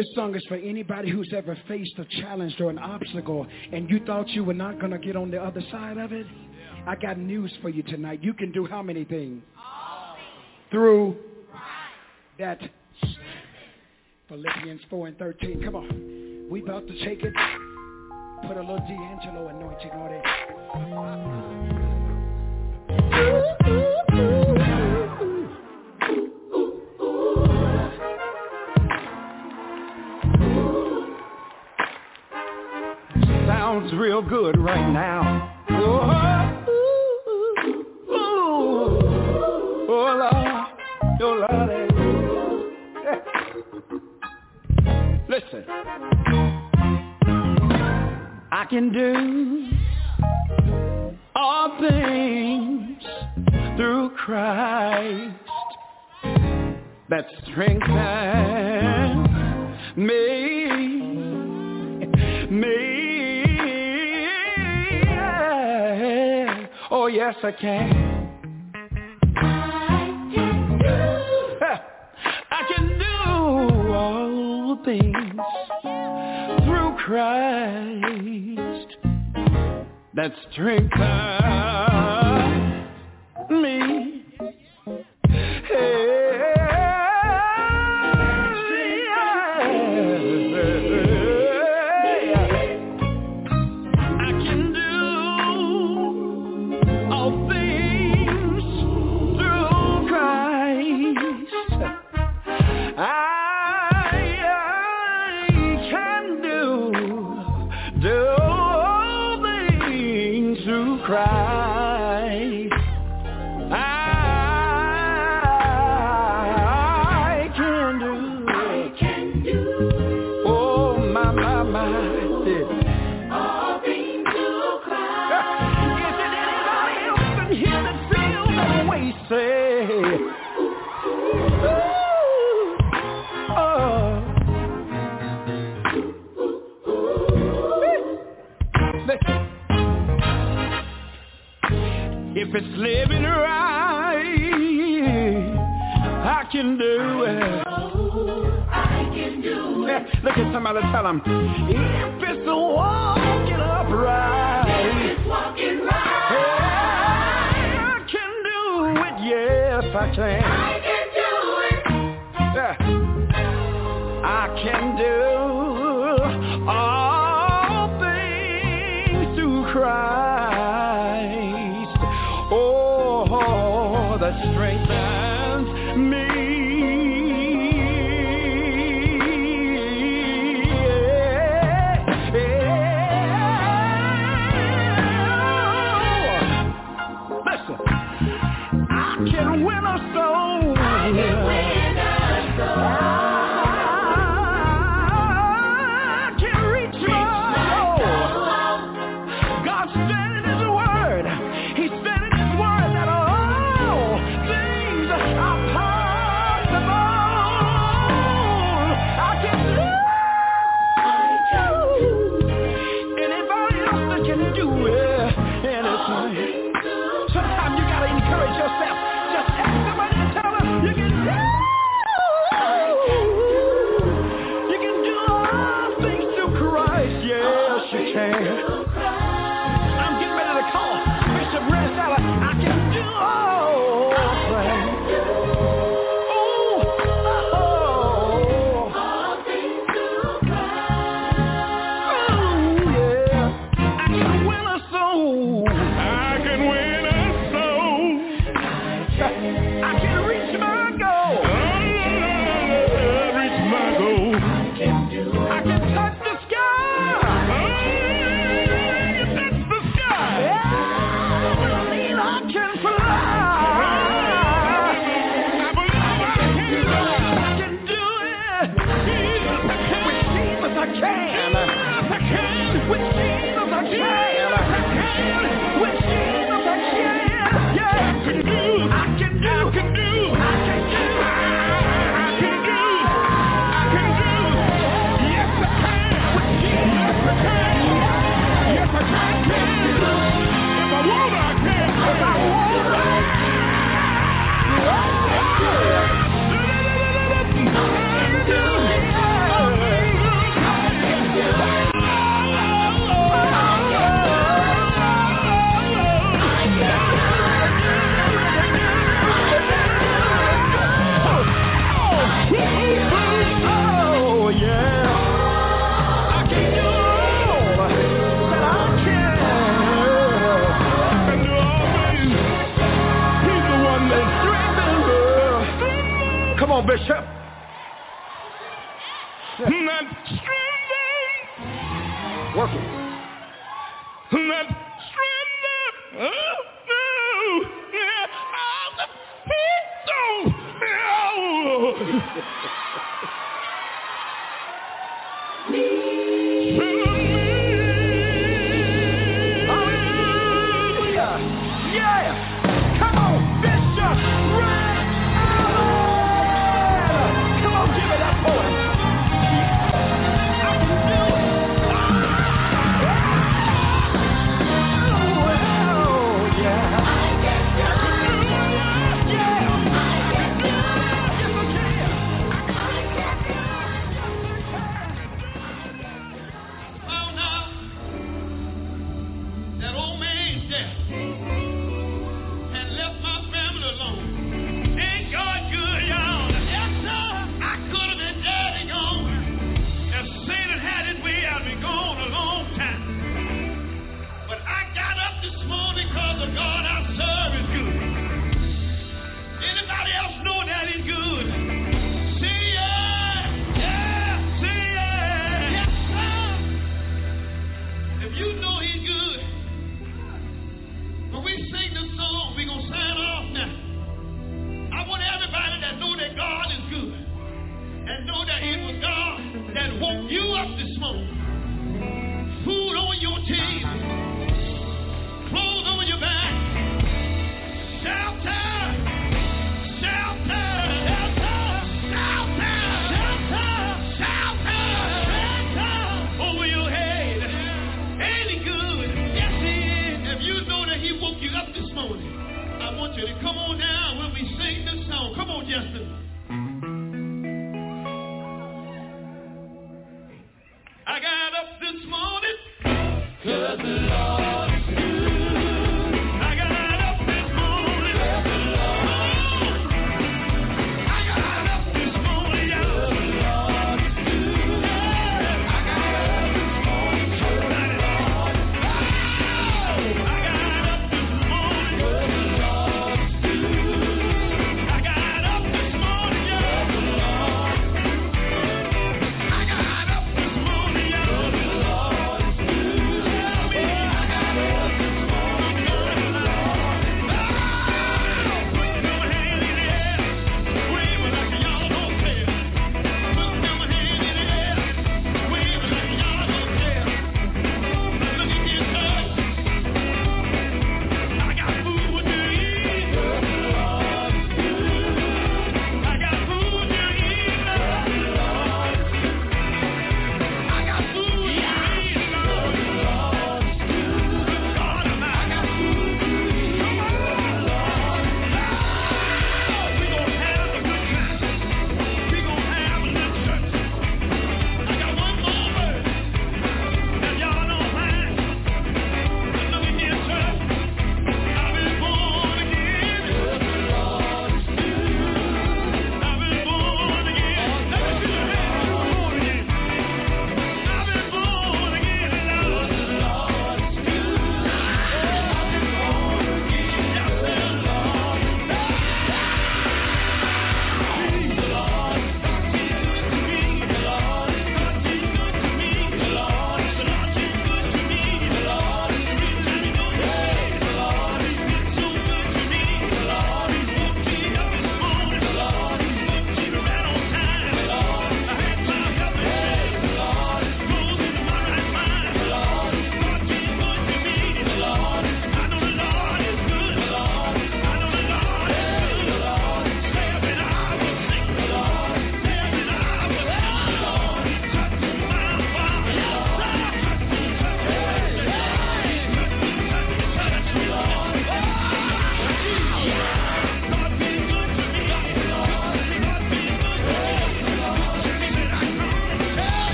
This song is for anybody who's ever faced a challenge or an obstacle and you thought you were not going to get on the other side of it. I got news for you tonight. You can do how many things? Through that. Philippians 4:13. Come on. We about to take it. Put a little D'Angelo anointing on it. Sounds real good right now. Oh, Lord, oh, Lord. Listen, I can do all things through Christ that strengthens me. Oh, yes, I can. I can do all things through Christ that strengthens me. If it's living right, I can do it. I can do it. Look at somebody, tell them, if it's walking upright, if it's walking right, I can do it. Yes, I can. I can do it. Yeah. I can do all things through Christ. That strengthens me. Listen, I can win a soul. I can win a soul. I can reach my goal. God said in His Word. He said in His Word that sometimes you gotta encourage yourself. Just ask somebody and tell them you can do. You can do all things through Christ. Yes, you can. I'm getting ready to call Bishop Redseller. I can do all things. All things through Christ. Oh, yeah. I can win a soul. I can reach my goal. Reach my goal. I can touch the sky. I can touch the sky. Yeah, I believe I can fly. I believe I can do it. With Jesus I can. I can. With Jesus I can. With Jesus I can. Yeah, I can do. I can do. I can do. I can do. I can do. I can do. Yes, I can. Yes, I can. Yes, I can. If I want, I can. If I want, I can. Bishop. Not strengthened. Working. Not strengthened. Hallelujah. Yeah. Come on, Bishop. Red Allen. Come on, give it up for him.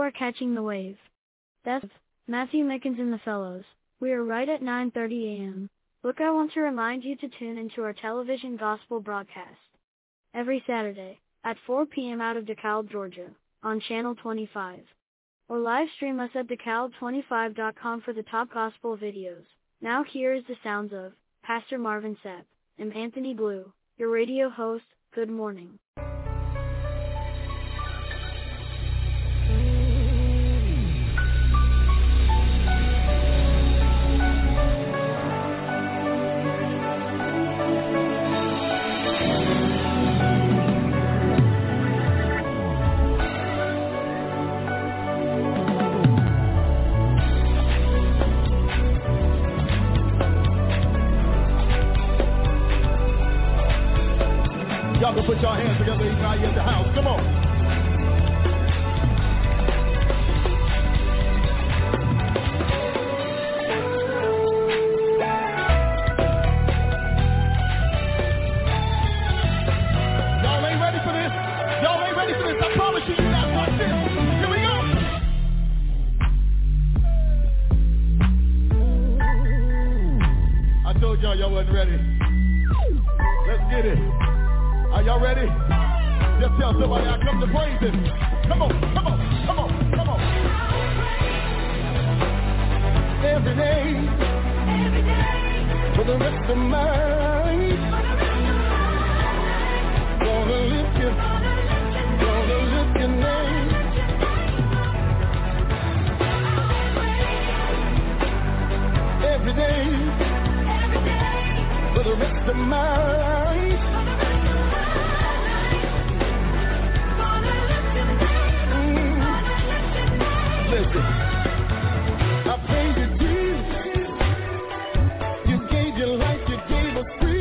are catching the wave. That's Matthew Mickens and the Fellows. We are right at 9:30 a.m. Look, I want to remind you to tune into our television gospel broadcast every Saturday at 4 p.m. out of DeKalb, Georgia, on Channel 25. Or live stream us at DeKalb25.com for the top gospel videos. Now here is the sounds of Pastor Marvin Sapp and Anthony Blue, your radio host. Good morning. Y'all can put your hands together even out here at the house. Come on. Y'all ain't ready for this. Y'all ain't ready for this. I promise you, you guys want this. Here we go. I told y'all wasn't ready. Let's get it. Are y'all ready? Just tell somebody I come to praise him. Come on, come on, come on, come on. Every day, for the rest of my life, gonna lift your name. Every day, for the rest of my life. Listen, I praise you, Jesus. You gave your life, you gave us free.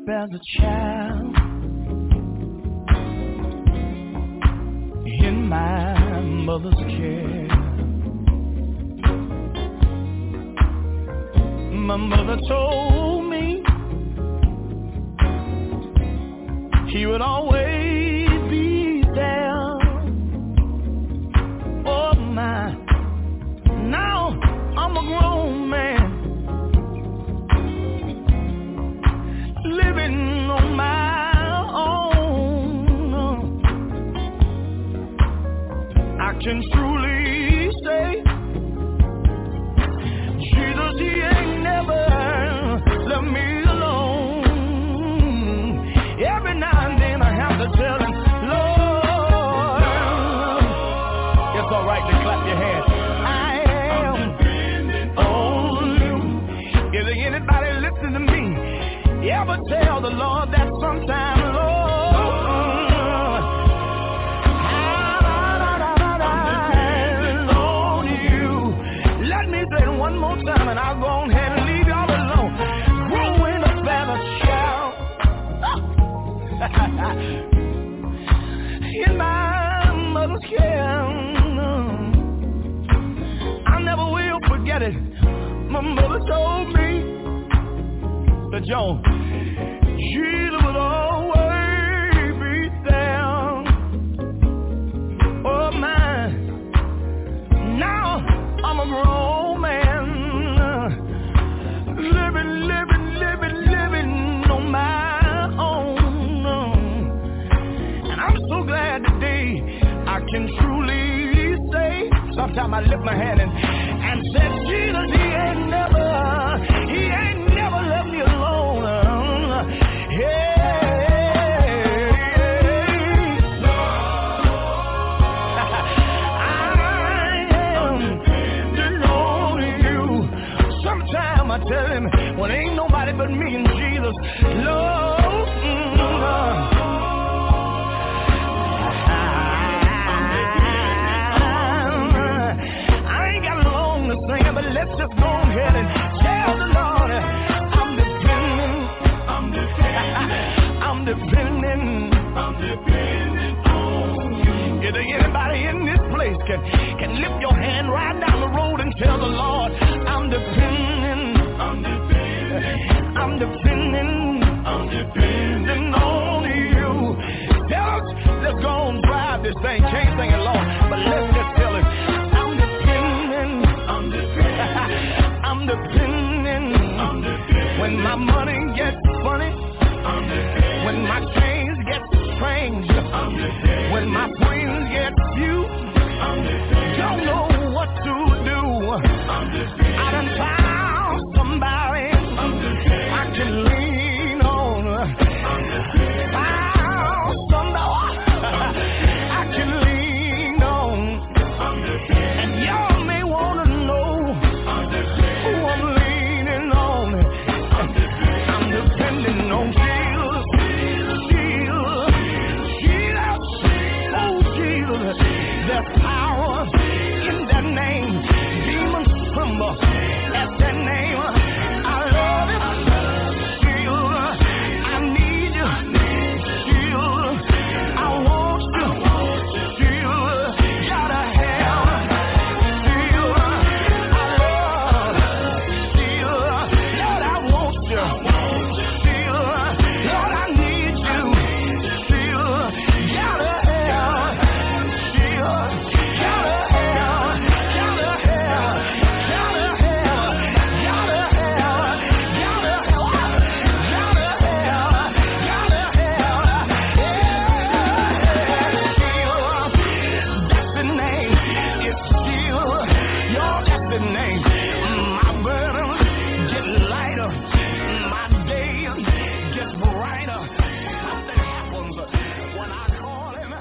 as a child in my mother's care. My mother told me he would always be there. Oh my, now I'm a grown man, living on my own. I can truly say, Jesus, he ain't never left me alone. Every now and then I have to tell him, Lord, it's all right to clap your hands. I am on you. Is there anybody listening to me? You ever tell the Lord that sometime, Lord, I'm on you. Let me say it one more time and I'll go ahead and leave y'all alone. Growing up as a child in my mother's care, I never will forget it. My mother told me that Joe, Jesus will always be there. Oh my, now I'm a grown man, living on my own. And I'm so glad today I can truly say, sometimes I lift my hand and say, Jesus, he ain't never left me alone. Hey. I tell him, well, ain't nobody but me and Jesus, Lord. I ain't got long to sing, but let's just go ahead and tell the Lord, I'm depending on you. Is there anybody in this place can lift your hand right down the road and tell the Lord, I'm depending on you. Tell us, let's go and drive this thing. Can't sing it long, but let's just tell it. I'm depending. When my money gets funny, when my chains get strange, when my friends get few, don't know what to do. I done found somebody I can lean on. Found somebody I can lean on. And y'all may want to know who I'm leaning on. I'm depending on Jesus. Oh Jesus, there's power in that name. Demons tremble at that name. I love it. Still, I need you. Still, I want you. Still, gotta have. Still, I love. Still, Lord, I want you. Still, Lord, I need you. Still, gotta have. Still, gotta have. Gotta have. Gotta have. Gotta have. Gotta have. That's the name. It's still your. That's the name. My burden get lighter. My days get brighter. Something happens when I call him.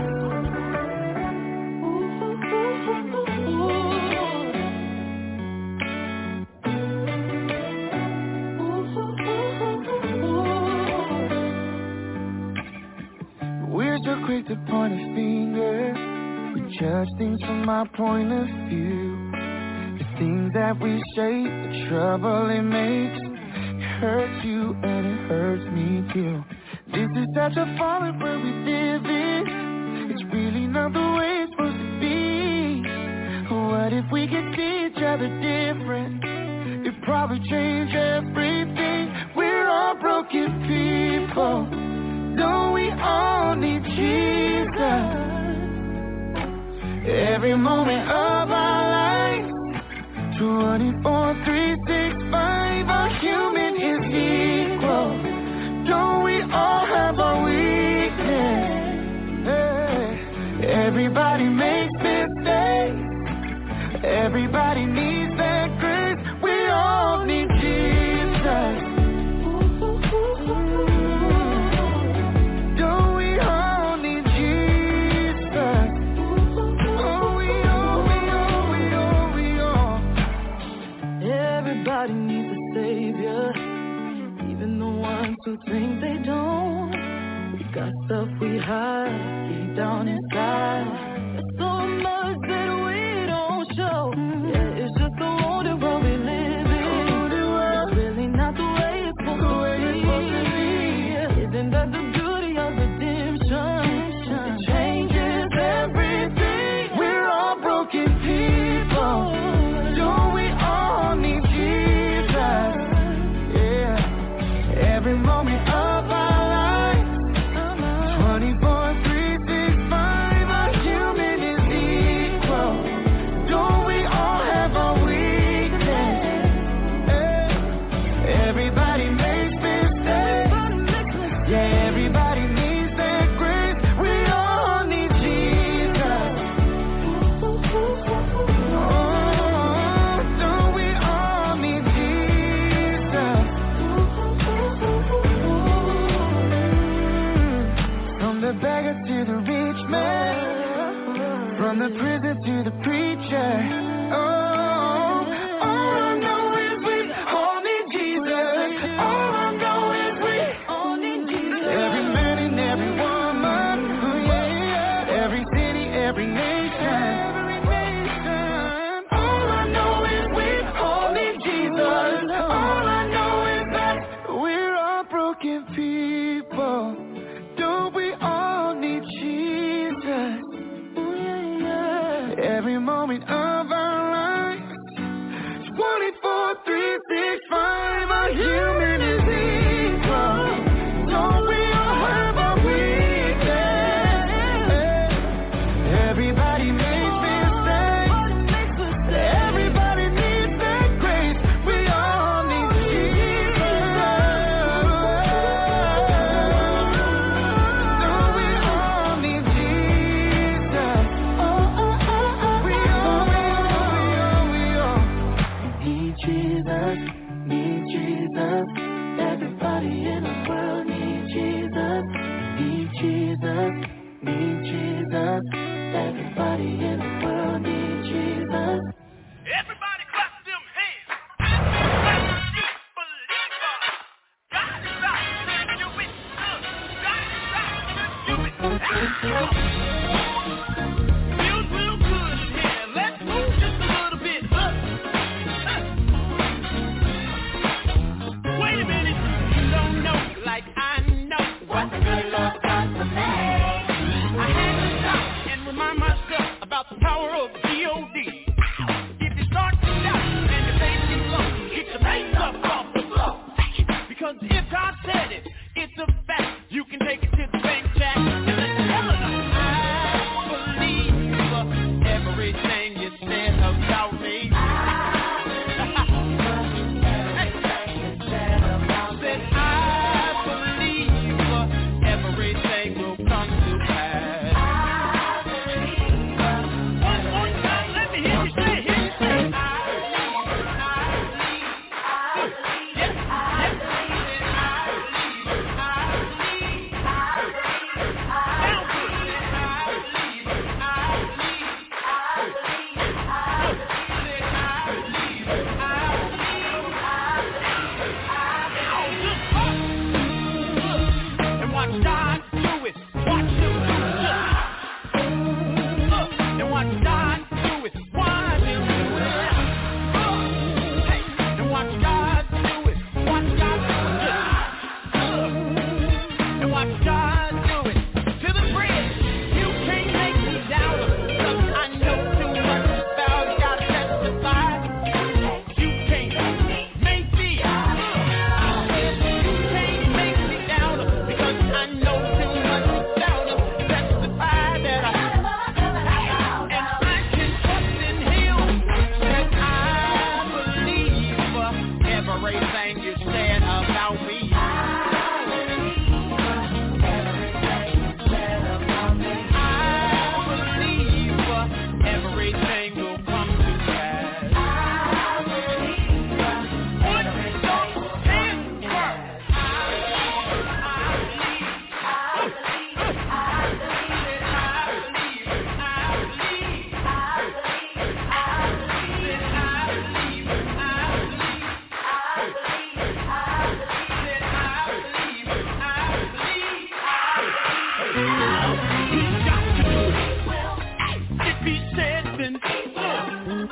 We're so quick to point a finger. We judge things from our point of view. The things that we say, the trouble it makes. hurts you and it hurts me too. This is such a fallen world we live in. It's really not the way it's supposed to be. What if we could see each other different? It'd probably change everything. We're all broken people. Don't we all need Jesus? Every moment of our lives, 24, 3, 6, 5, a human is equal. Don't we all have our weakness? Everybody makes mistakes. Everybody needs that grace. We all need Jesus. Don't we all need Jesus? Oh, we all. Everybody needs a savior, even the ones who think they don't. We got stuff we hide deep down inside. There's so much that we don't show. Yeah, it's just the older world we live in. It's really not the way it's supposed to be. Isn't that the beauty of redemption? It changes everything. We're all broken people. Don't we all need Jesus? Yeah. Every moment of our life, 24, 3, 6, 5, a human is equal. Don't we all have our weakness? Everybody makes mistakes. Yeah, everybody needs that grace. We all need Jesus. Oh, don't we all need Jesus? From the beggar to the rich man, from the prison to the preacher. Oh, all I know is we all need Jesus. All I know is we all need Jesus. Every man and every woman, oh yeah, every city, every nation. All I know is we all need Jesus. All I know is that we're all broken people. Don't we all need Jesus? Oh yeah. Every moment of our lives, 24, 3, 6, 5, a human is equal. Don't we all have our weakness? Everybody makes mistakes. Everybody needs that grace. We all need Jesus. Don't we all need Jesus? We all need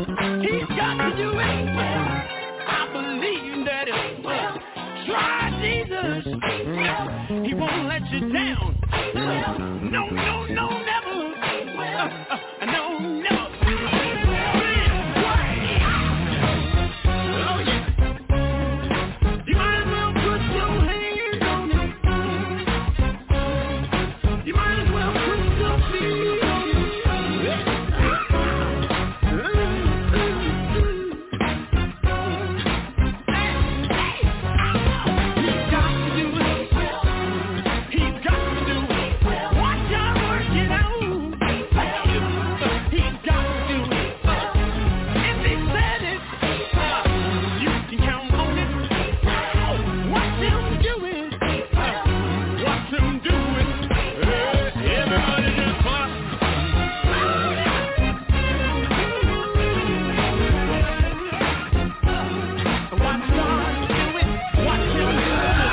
He's got to do it. I believe that it try Jesus. He won't let you down. No, no, no, never. No, never. You might as well put your hands on it. You might as well put your feet on it. He's got to do it. He's got to do it. Watch God work it out. He's got to do it. If he said it, you can count on it. Watch him do it. Watch him do it. Everybody just clap. Watch God do it. Watch him do it.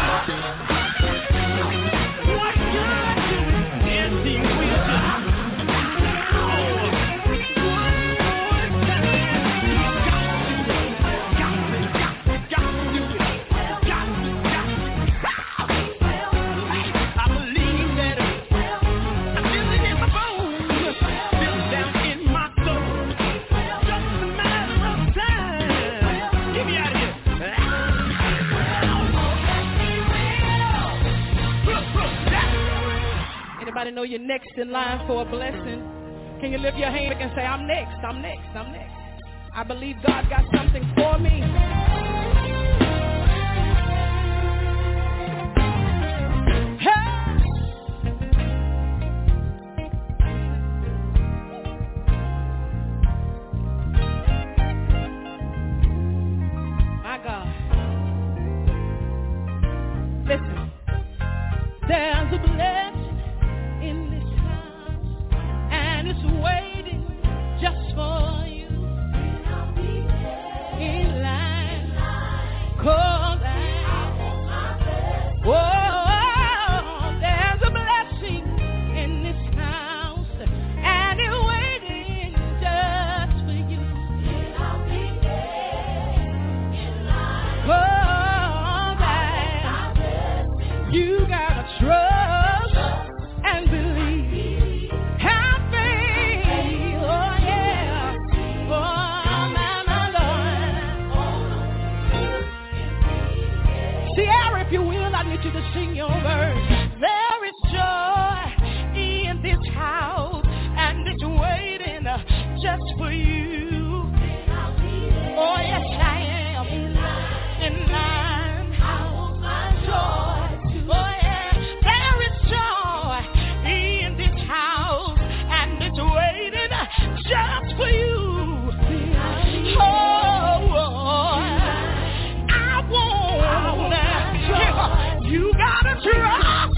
Watch God do it. Yes, he will. I believe that I feel it in my bones, feel down in my soul. Just a matter of time. Get me out of here. Anybody know you're next in line for a blessing? Can you lift your hand and say, I'm next, I'm next, I'm next. I believe God got something for me. My God. Listen. There's a blessing in this house, and it's waiting just for you. In line, 'cause there's a blessing in this house, and it's waiting just for you. 'Cause you gotta trust and believe. Have faith, oh yeah, oh my Lord. Sierra, if you will, I need you to sing your verse. There is joy in this house, and it's waiting just for you. Oh yes, I am in line. Joy. Oh yeah, there is joy in this house, and it's waiting just for you. Oh, I want you gotta trust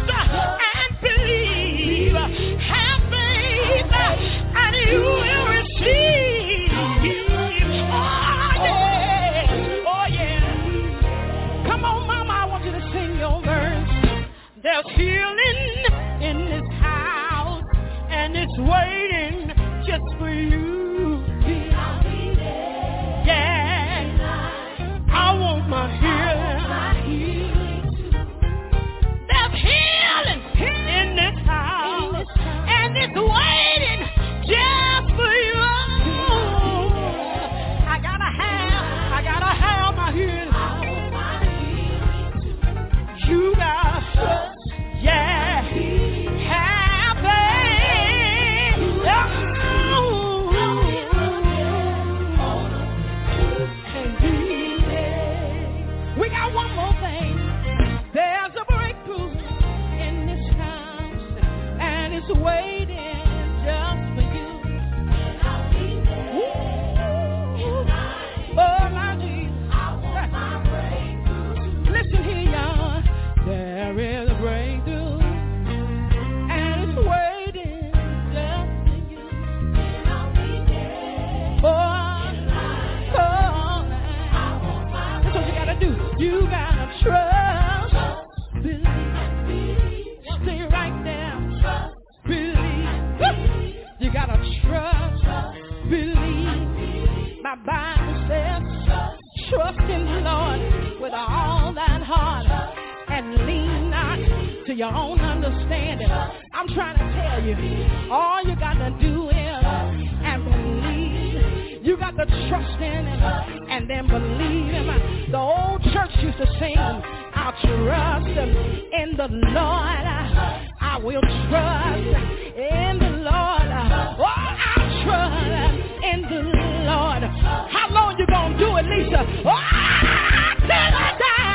trust in the Lord with all thine heart and lean not to your own understanding. I'm trying to tell you, all you got to do is and believe. You got to trust in him and then believe him. The old church used to sing, I'll trust in the Lord. I will trust in the Lord. Oh, I'll trust in the Lord. How long you gonna do it, Lisa? Oh, till I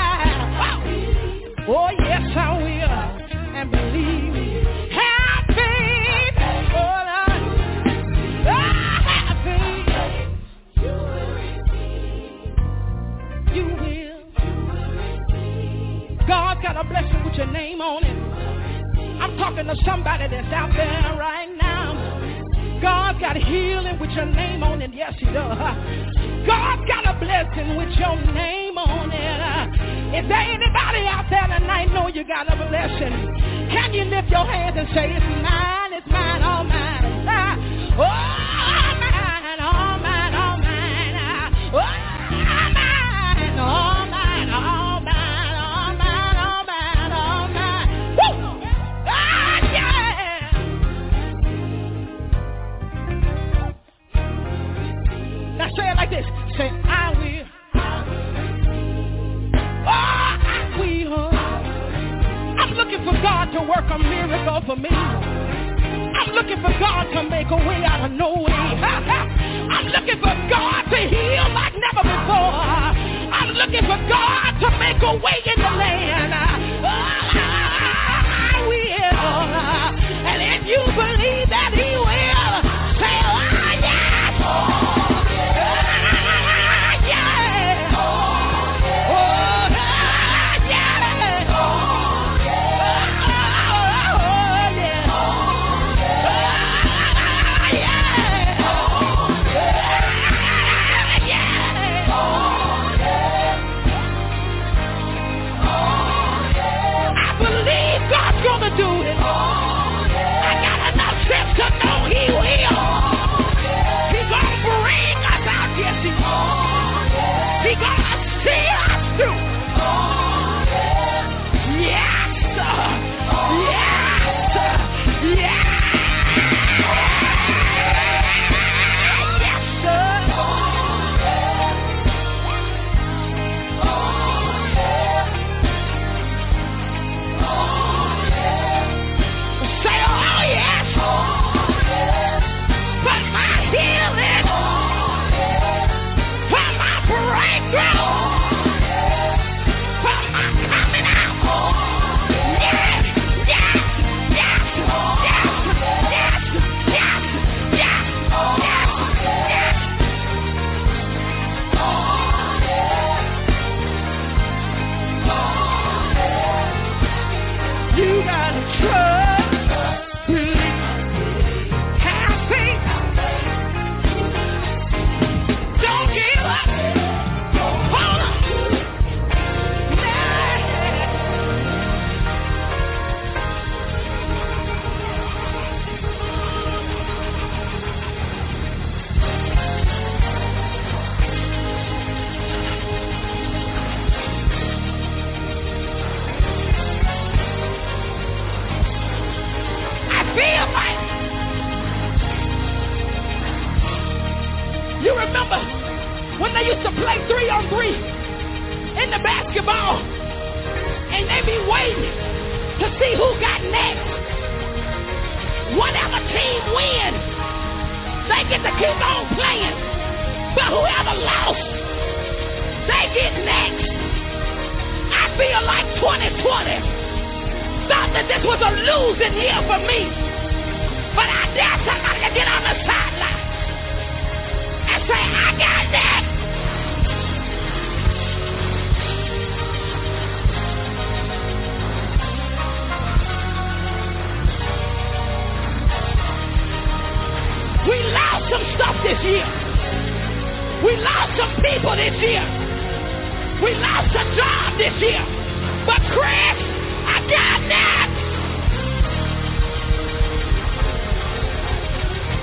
die. Oh, yes, I will. And believe me. Have faith. Oh, Lord. Have faith. You will. God got a blessing with your name on it. I'm talking to somebody that's out there right now. God got healing with your name on it. Yes, he does. God got a blessing with your name on it. Is there anybody out there tonight know you got a blessing? Can you lift your hands and say, it's mine, all mine. Oh, mine, all mine, all mine. Oh, mine, all mine, all mine, all mine, all mine, all mine. Woo! Ah, yeah! Now say it like this. Say, I will. Oh, I will. I'm looking for God to work a miracle for me. I'm looking for God to make a way out of no way. I'm looking for God to heal like never before. I'm looking for God to make a way in the land. I will. And if you believe that he will, say, oh, yes. Do it. I got enough sense to know he will. He's gonna bring us out, yes he will. He's gonna see us through. Yes, sir. Yes, sir. Yes. Yes, sir.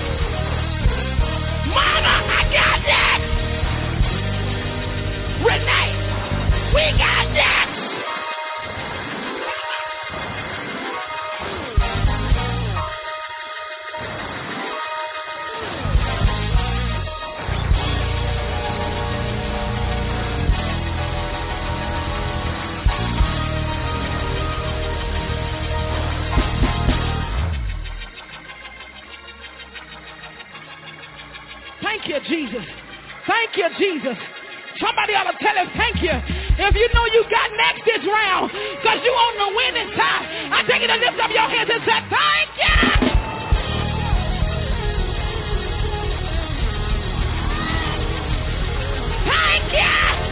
Renee, Jesus. Thank you, Jesus. Somebody ought to tell him thank you. If you know you got next this round, because you on the winning side, I take you to lift up your hands and say, thank you. Thank you.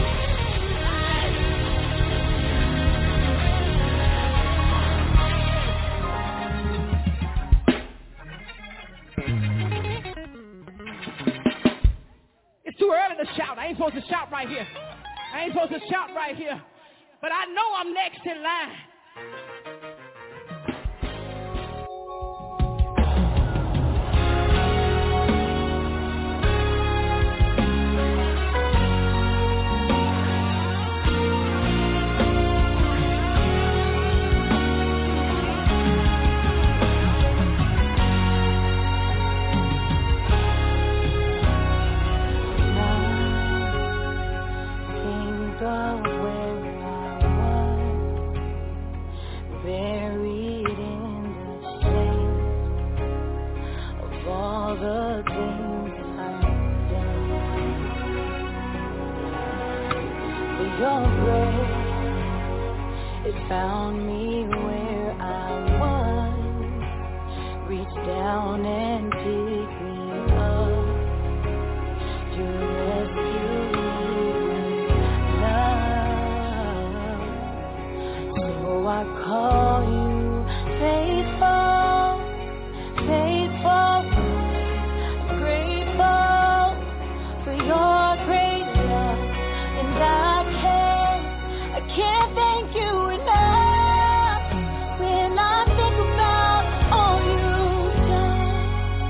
It's too early to shout. I ain't supposed to shout right here. But I know I'm next in line. Your grace, it found me where I was. Reach down and pick me up to rescue me with love. So I call you faithful, faithful. I'm grateful for your great love, and I can't thank you enough when I think about all you've done.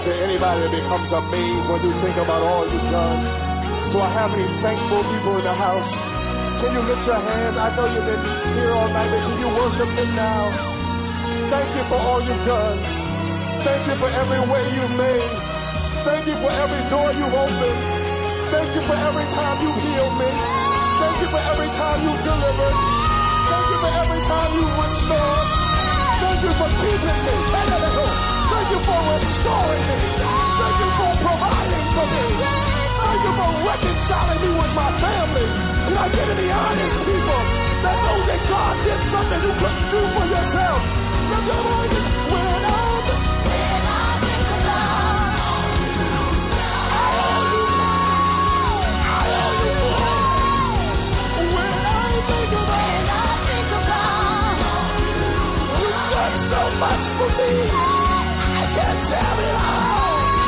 there anybody that becomes amazed when you think about all you've done? Do I have any thankful people in the house? Can you lift your hands? I know you've been here all night, but can you worship him now? Thank you for all you've done. Thank you for every way you've made. Thank you for every door you've opened. Thank you for every time you've healed me. Thank you for every time you've delivered. Thank you for every time you've restored. Thank you for keeping me. Thank you for restoring me. Thank you for providing for me. Thank you for reconciling me with my family. Can I get any honest people that know that God did something you couldn't do for yourself? When I think so much for me, I can't tell it all.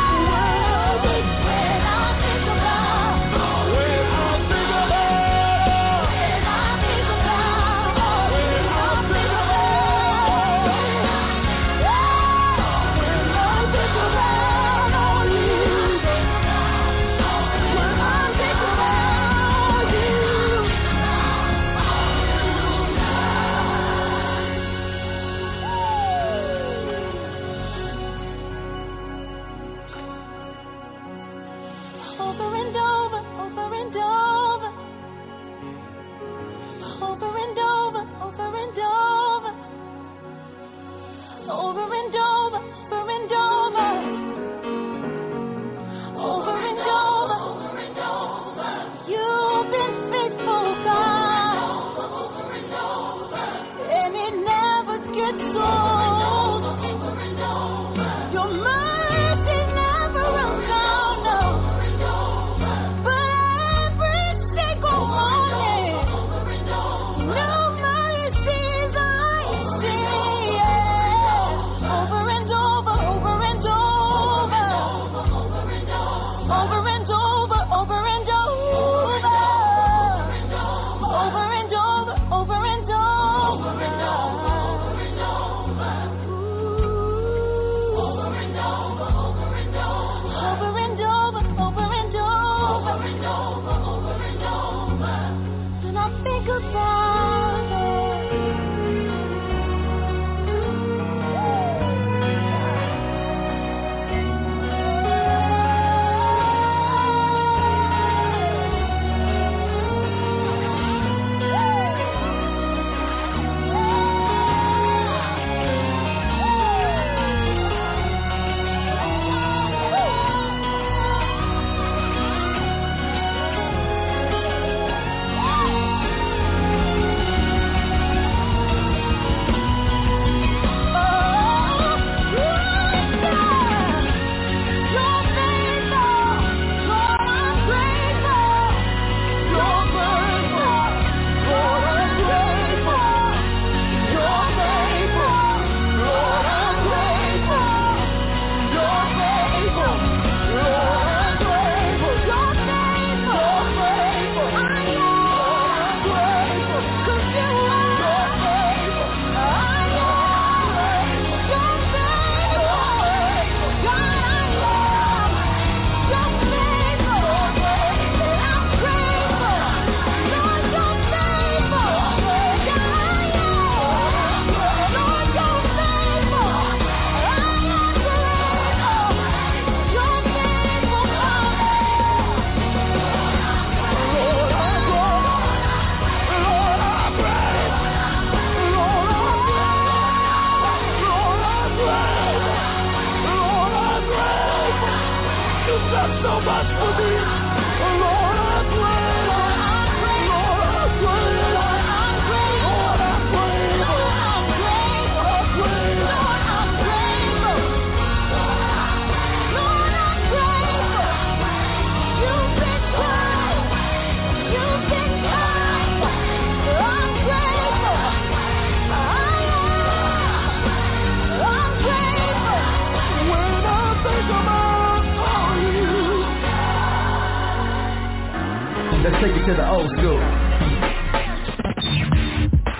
Let's take it to the old school.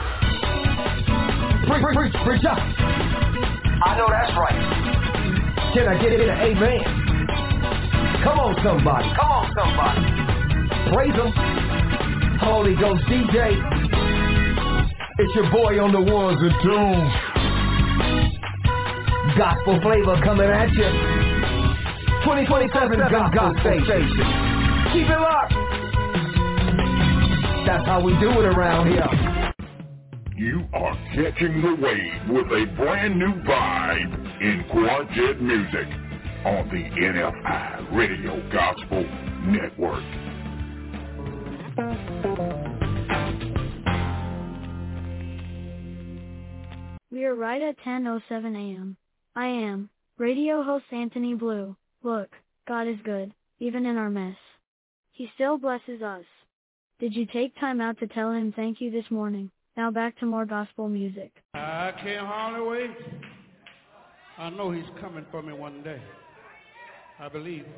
Preach up. I know that's right. Can I get an amen? Come on, somebody. Come on, somebody. Praise him. Holy Ghost DJ. It's your boy on the ones and twos. Gospel flavor coming at you. 2027 Gospel Station. Keep it locked. That's how we do it around here. You are catching the wave with a brand new vibe in Quartet Music on the NFI Radio Gospel Network. We are right at 10:07 a.m. I am radio host Anthony Blue. Look, God is good, even in our mess. He still blesses us. Did you take time out to tell him thank you this morning? Now back to more gospel music. I can't hardly wait. I know he's coming for me one day. I believe.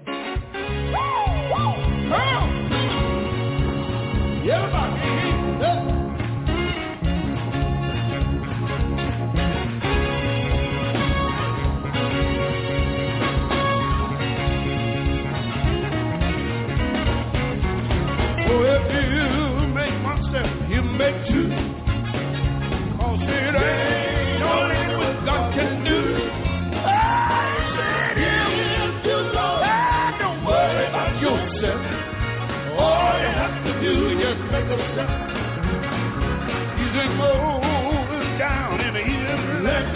Oh, if you make one step, you make two. Cause it ain't only what God can do. I said if you go, don't worry about yourself. All you have to do is just make a step. You can move down in the east left.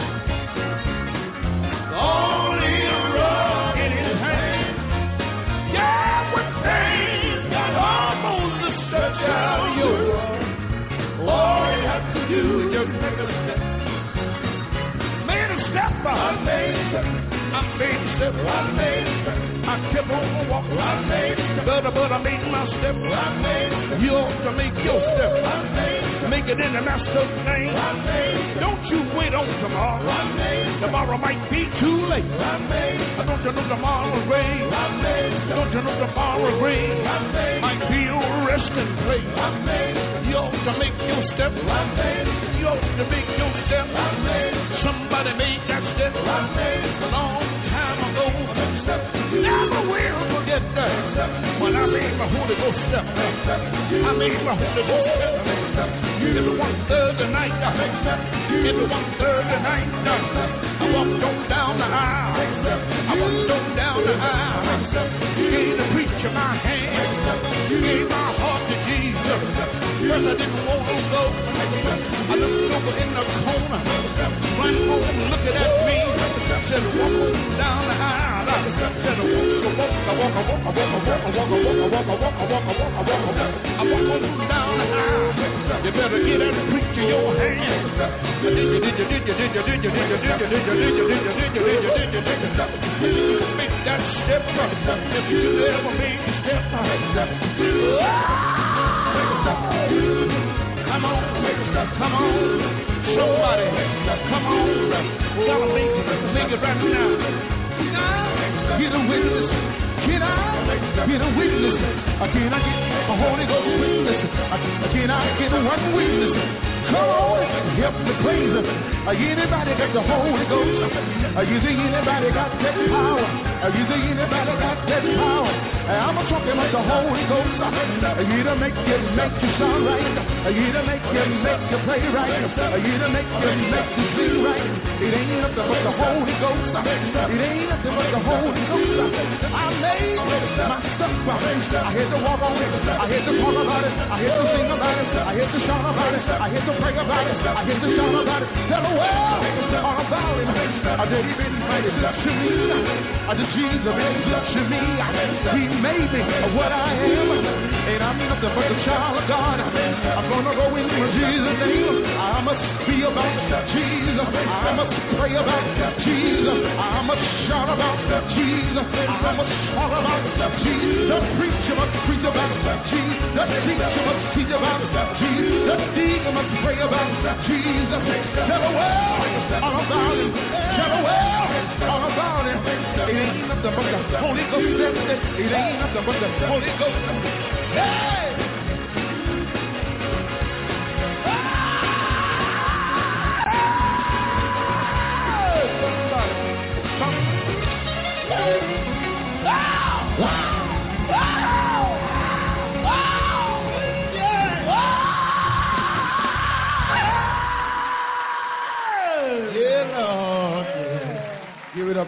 Only a rock in his hand. Yeah, what things got almost to stretch out your arm. All you have to do is just make a step. Made a step, I made a step. I made a step, I made a step. I kept on walking, I made a step. But I made my step, I made a step. You ought to make your step, I made a step. Make it in the master's name, I made a step. Don't you wait on tomorrow, I made a step. Tomorrow might be too late, I made a step. Don't you know tomorrow's rain, I made a step. Don't you know tomorrow's rain, I made a step. Might be your resting place, I made a step. You ought to make your step, I made a step. You ought to make your step, I made a step. Somebody made that step, I made a step. A long time ago, never will forget that. When I made my Holy Ghost step, I made my Holy Ghost step. It was one Thursday night. It was one Thursday night. I walked on down the aisle. I walked on down the aisle. Gave the preacher my hand. Gave my heart to Jesus. First I didn't want to go. I looked over in the corner. Right home looking at me. Said walk on down the aisle. Said I walk on down the aisle. You better get that preacher your hand. Make that step. If you ever make a step. Come on, make a step. Come on. Somebody, come on. Gotta make it right now. Get a witness. Can I get a witness? Can I get a Holy Ghost witness? Can I get one witness? Come on, help me praise him. Anybody got the Holy Ghost? You think anybody got that power? You think anybody got that power? I'm talking about the Holy Ghost. You to make you sound right. You to make you play right. You to make you sing right. It ain't nothing but the Holy Ghost. It ain't nothing but the Holy Ghost. I made my stuff. I had to walk on it. I had to talk about it. I had to sing about it. I had to shout about it. I had to pray about it. I had to shout about it. Tell the world all about it. That he been good to me. That Jesus been good to me. He made me what I am. And I'm nothing but the child of God. I'm gonna go in Jesus' name. I must be about Jesus. I must pray about Jesus. I must shout about Jesus. I must shout about Jesus. The preacher must preach about Jesus. The teacher must teach about Jesus. The deacon must pray about Jesus. Tell the world all about it. Tell the world all about it. It ain't nothing but the Holy Ghost. It ain't nothing but the Holy Ghost. Hey!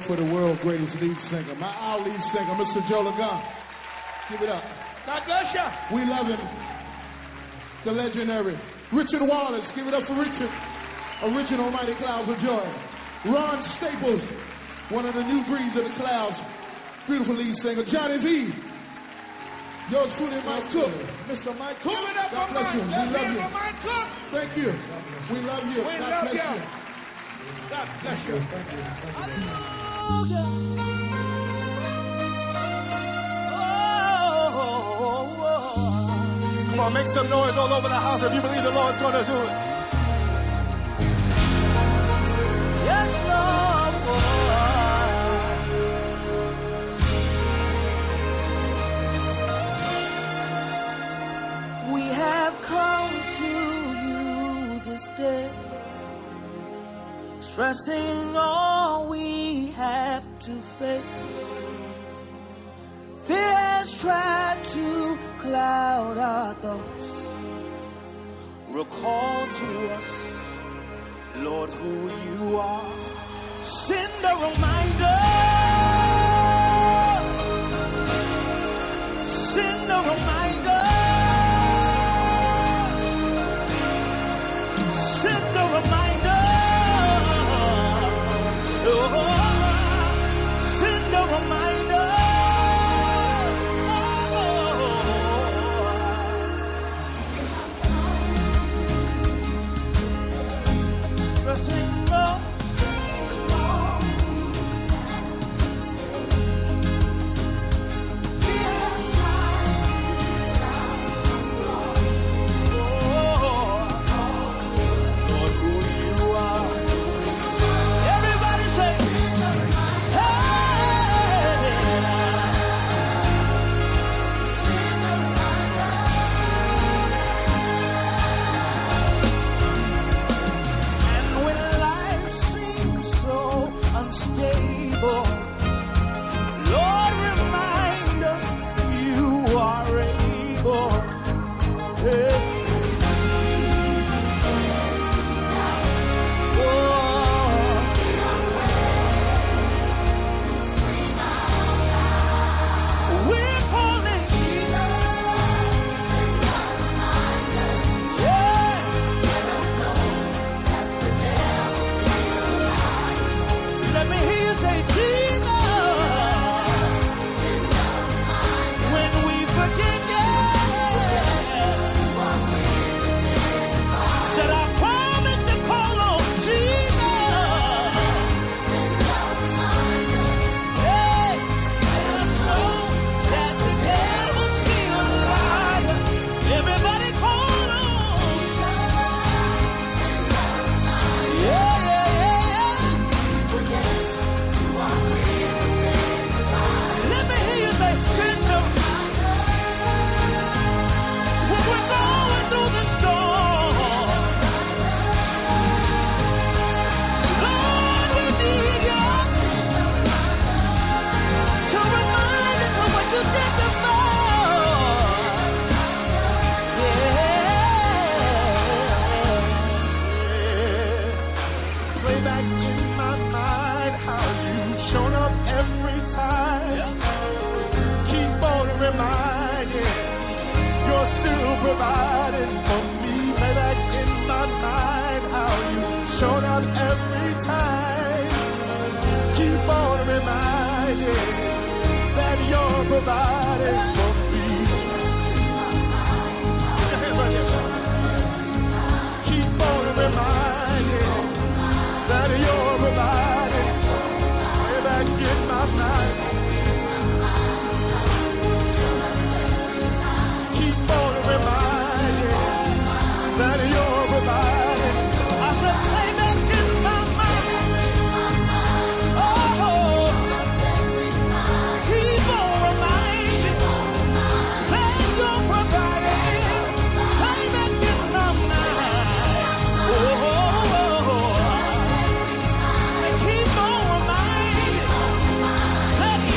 for the world's greatest lead singer, our lead singer, Mr. Joe Lagan. Give it up. God bless you. We love him. The legendary Richard Wallace. Give it up for Richard. Original Mighty Clouds of Joy. Ron Staples, one of the new breeds of the Clouds. Beautiful lead singer. Johnny V. Yours truly, Mike Cook. Mr. Mike Cook. Give it up for God bless you. Mike. We love you. Mike Cook. Thank you. We love you. We God love bless you. you. God bless you. Thank you. Come on, make some noise all over the house if you believe the Lord's going to do it. Yes, Lord. We have come to you this day, stressing all we have to face. Fear has tried to cloud our thoughts. Recall to us, Lord, who you are. Send a reminder. Send a reminder. Send a reminder. Oh, send a reminder. Let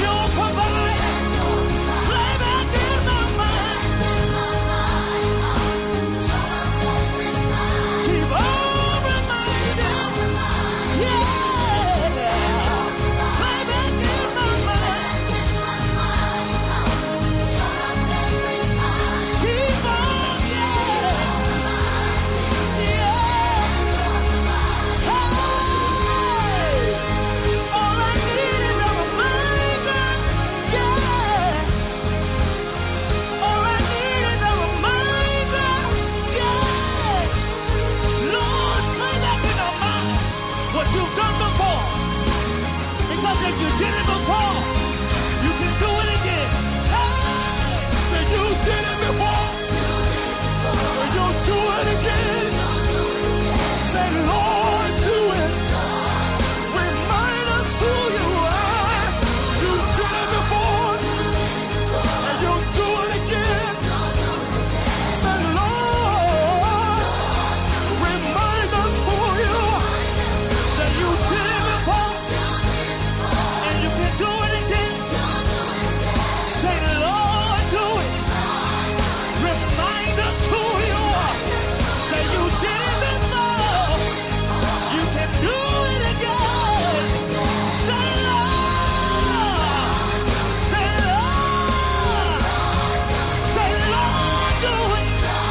you did it before, you can do it again. Hey, you did it before, you'll do it again. Say, Lord, do it. Remind us who you are. You did it before, and you'll do it again. Say, Lord, remind us who you are. That you did it before, and you can do it again. Say, Lord, do it. Remind us who you are. Say, you did it before, you can do it again. Say, Lord, say, Lord, say, Lord, do it.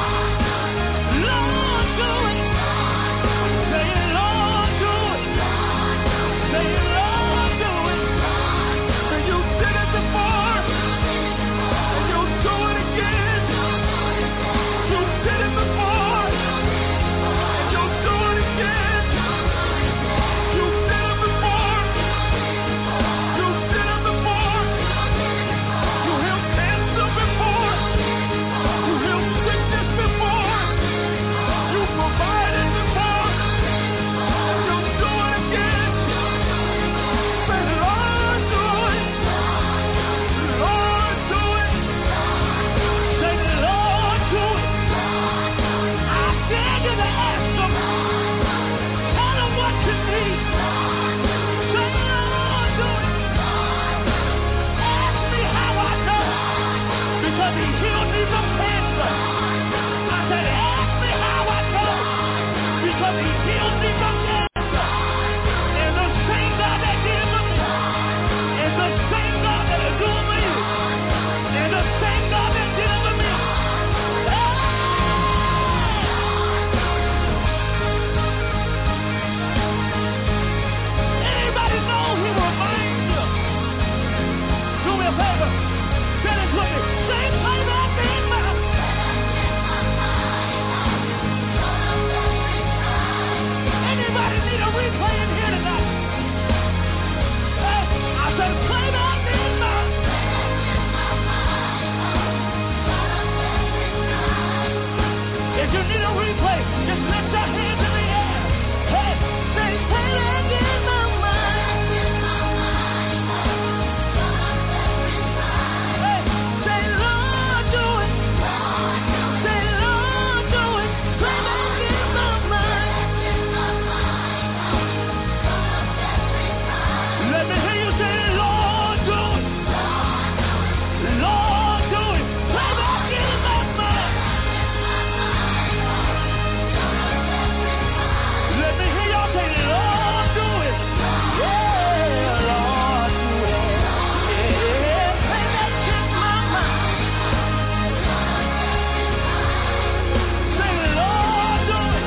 Lord, do it. Say, Lord, do it. Say, Lord, do it. Say, you did it before, and you'll do it again. You did it before, and you'll do it again. You did it before, you did it before. You healed cancer before, you healed sickness before, you provided before, and you'll do it again. Say, Lord, do it. Lord, do it. Say, Lord, do it. I dare you to ask them. Tell them what you need. Say, Lord, do it. Ask me how I know, because he healed me from cancer. I said, ask me how I know, because he healed me from cancer. And the same God that did it for me, and the same God that is doing for you, and the same God that did it for me. Anybody know he reminds you? Do me a favor. Say this with me. Say, play that in my. Anybody need a replay in here tonight? Hey, I said, play that in my. If you need a replay, just lift your hands in the air. Hey, say, play that in my mind. Hey, say, Lord, do it. Say, Lord, do it. Play that in my mind. Let me hear you say, Lord, do it. Lord, do it. Play that in my mind. Let me hear y'all say, Lord, do it. Yeah, Lord, do it. Yeah, play that in my mind. Say, Lord, do it.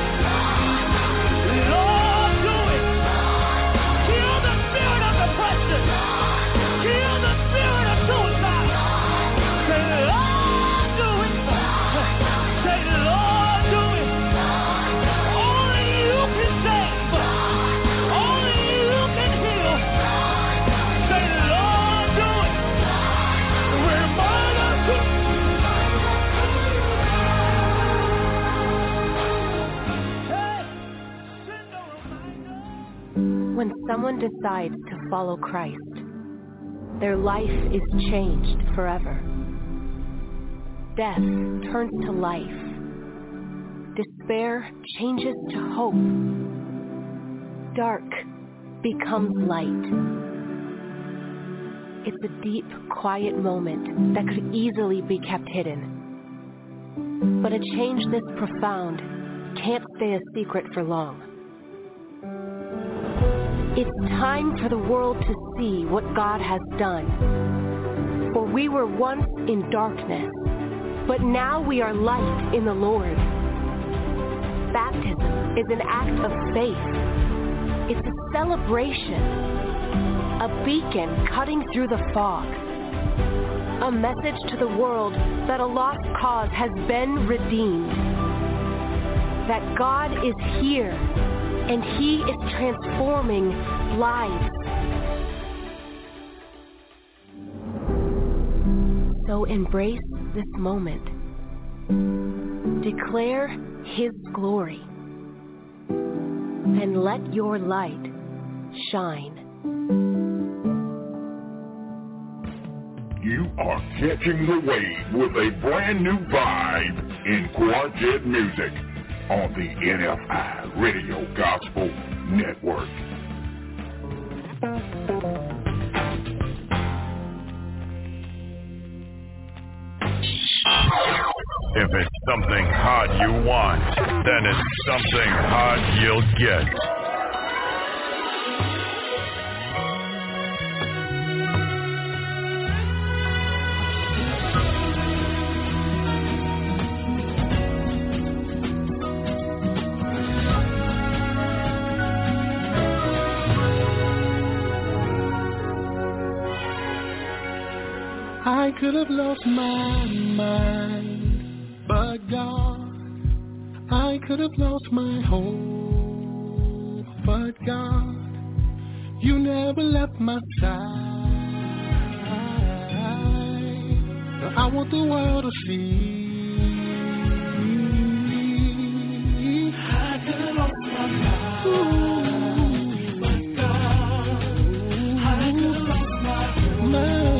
Lord, do it. Kill the spirit of depression. Kill the spirit of suicide. Say, Lord, do it. Say, Lord, do it. Only you can save. Only you can heal. Say, Lord, do it. Remind us who. Hey, send a reminder. When someone decides to follow Christ, their life is changed forever. Death turns to life. Despair changes to hope. Dark becomes light. It's a deep, quiet moment that could easily be kept hidden. But a change this profound can't stay a secret for long. It's time for the world to see what God has done. For we were once in darkness, but now we are light in the Lord. Baptism is an act of faith. It's a celebration, a beacon cutting through the fog, a message to the world that a lost cause has been redeemed, that God is here and He is transforming lives. So embrace this moment. Declare His glory. And let your light shine. You are catching the wave with a brand new vibe in Quartet Music on the NFI Radio Gospel Network. If it's something hot you want, then it's something hot you'll get. I could have lost my mind, but God, I could have lost my hope, but God, you never left my side. Now I want the world to see. I could have lost my mind, but God, I could have lost my hope.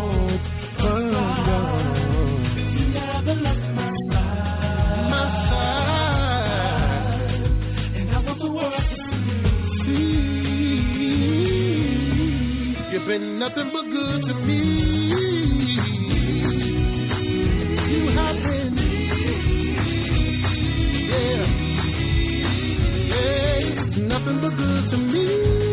Been nothing but good to me. You have been, yeah, nothing but good to me.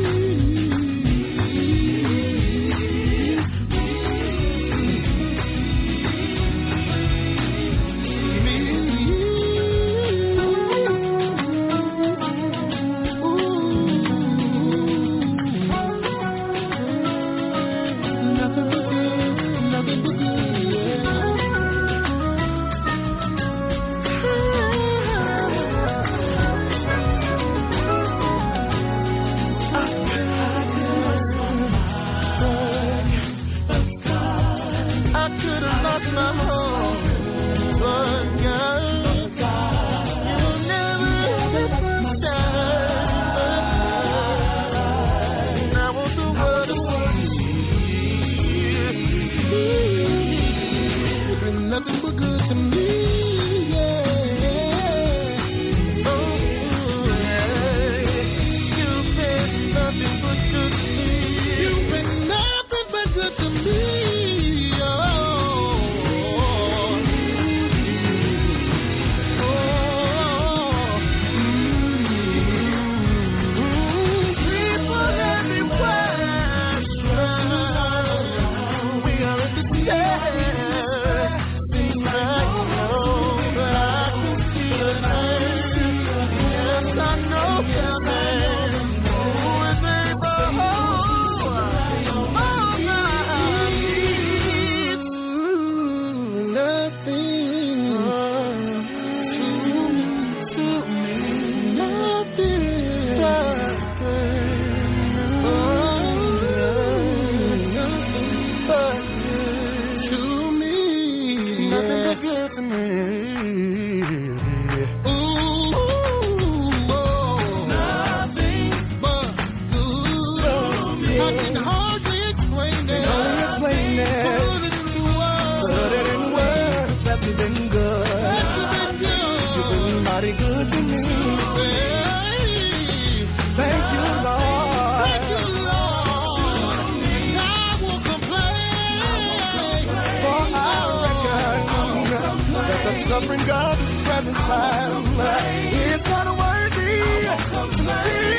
Suffering God is present time. It's not worthy to be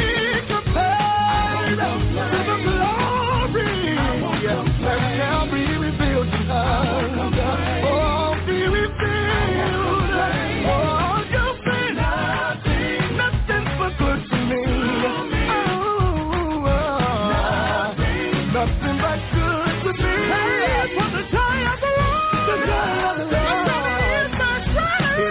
compared to the glory that shall be revealed to us. Oh, be revealed. Oh, you've been nothing but good to me. Oh, nothing but good to me. Hey, for the joy of the Lord. The joy of the Lord.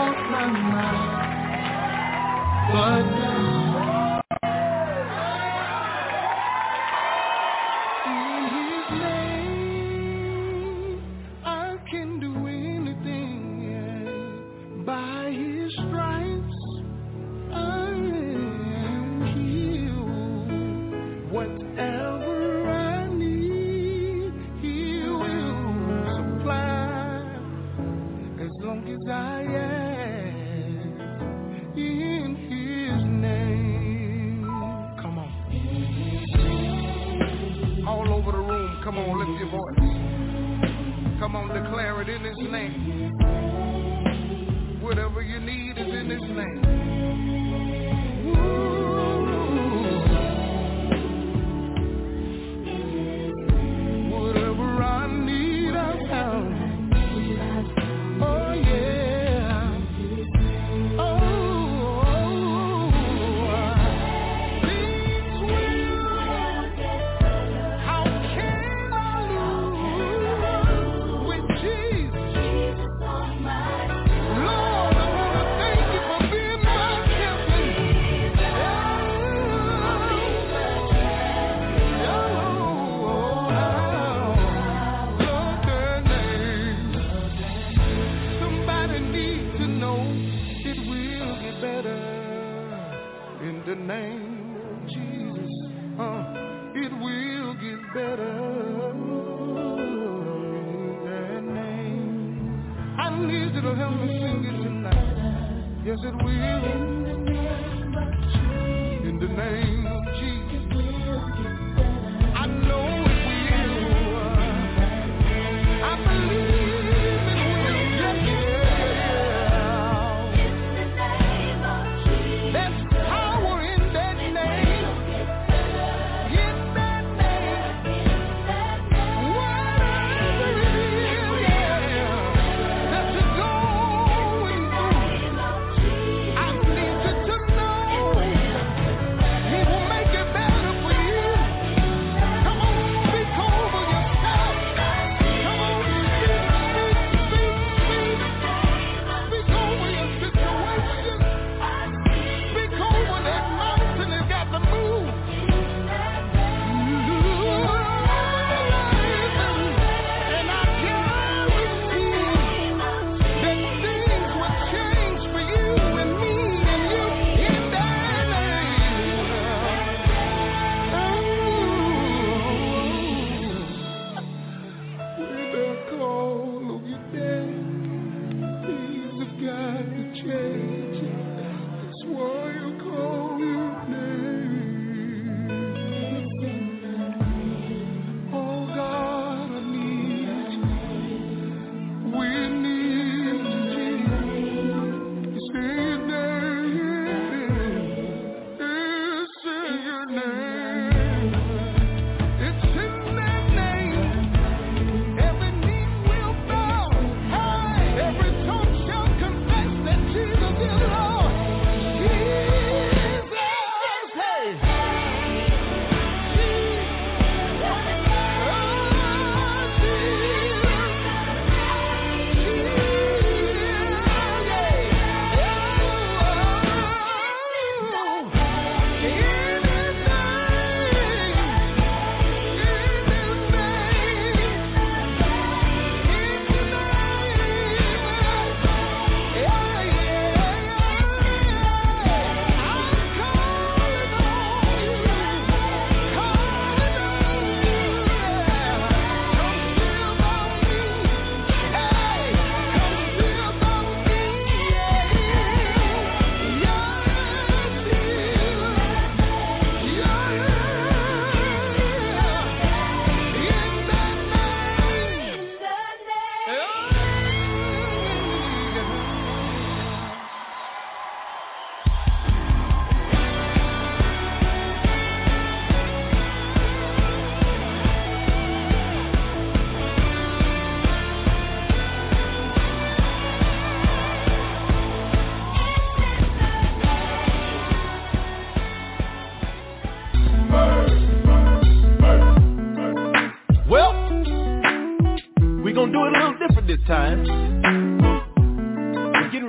cross my mind. But in His name, I can do anything. Yeah. By His stripes, I am healed. Whatever I need, He will supply. As long as I am in His name. Come on. All over the room, come on, lift your voice. Come on, declare it in His name. Whatever you need is in His name. Whatever I need, I found. Oh yeah. Things will. How can I lose with Jesus? Lord, I wanna thank You for being my champion. Somebody needs to know it will get better in the name of Jesus. It will get better in that name. I need you to help me sing it tonight. Yes, it will. In the name of Jesus. I know it will. I believe it will. Yeah. There's power in that name. In that name. Whatever it is, yeah, that you're going through, I need you to know He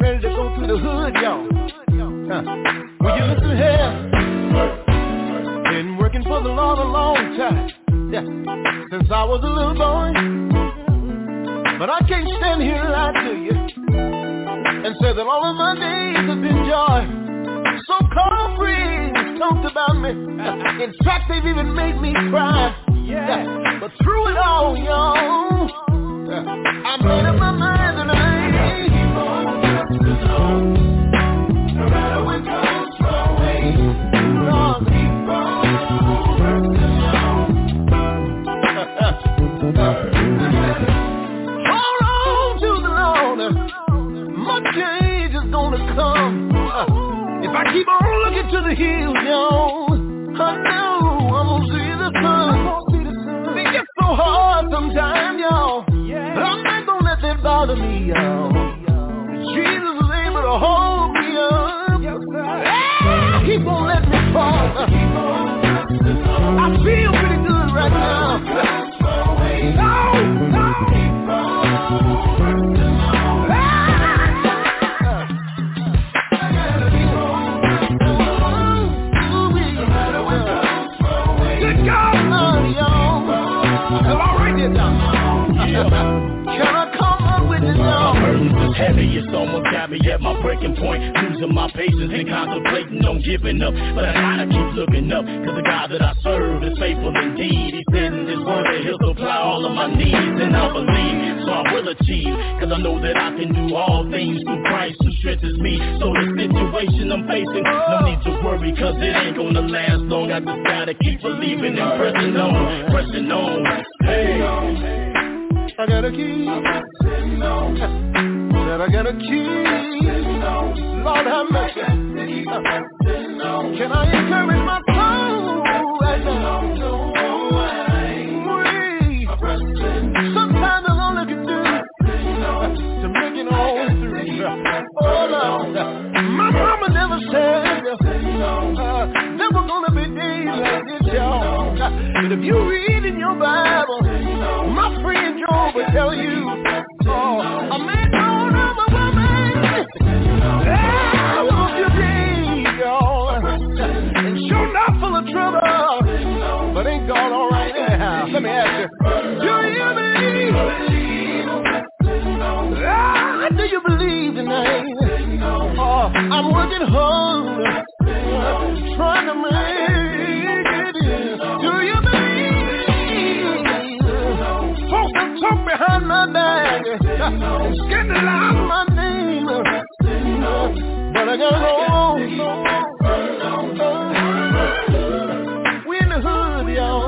ready to go through the hood, y'all. Will you listen here? Been working for the Lord a long time. Yeah, since I was a little boy. But I can't stand here and lie to you and say that all of my days have been joy. So-called friends talked about me. In fact, they've even made me cry. Yeah. But through it all, y'all, I made up my mind and I keep on pressing on. No matter what comes my way, Lord, keep on pressing on. Hold on to the Lord. My change is gonna come. If I keep on looking to the hills, y'all, I know I'm gonna see the sun. It gets so hard sometimes, y'all, but I'm not gonna let that bother me, y'all. Jesus is able to hold me up. He won't let me fall. I feel pretty good right now. Can I come up with it now? My burden is heavy, it's almost got me at my breaking point. Losing my patience and contemplating on giving up. But I gotta keep looking up, cause the God that I serve is faithful indeed. He said in his word that he'll supply all of my needs, and I believe, so I will achieve. Cause I know that I can do all things through Christ who strengthens me. So the situation I'm facing, no need to worry, cause it ain't gonna last long. I just gotta keep believing and pressing on, pressing on. Hey, I gotta keep pressing on. Said I gotta keep. Lord have mercy. Can I encourage my soul right now? Sometimes all I can do to make it all through. Oh Lord, my mama never said there were gonna be days like this, y'all. And if you read in your Bible, my friend Job will tell you, a man born of a woman, a few days, y'all, and sure not full of trouble, but ain't God all right anyhow? Let me ask you, do you believe? Do you believe tonight? I'm working hard, trying to make it in. Do you believe? Folks that talk behind my back and scandalize my name, but I gotta go on. We in the hood, y'all.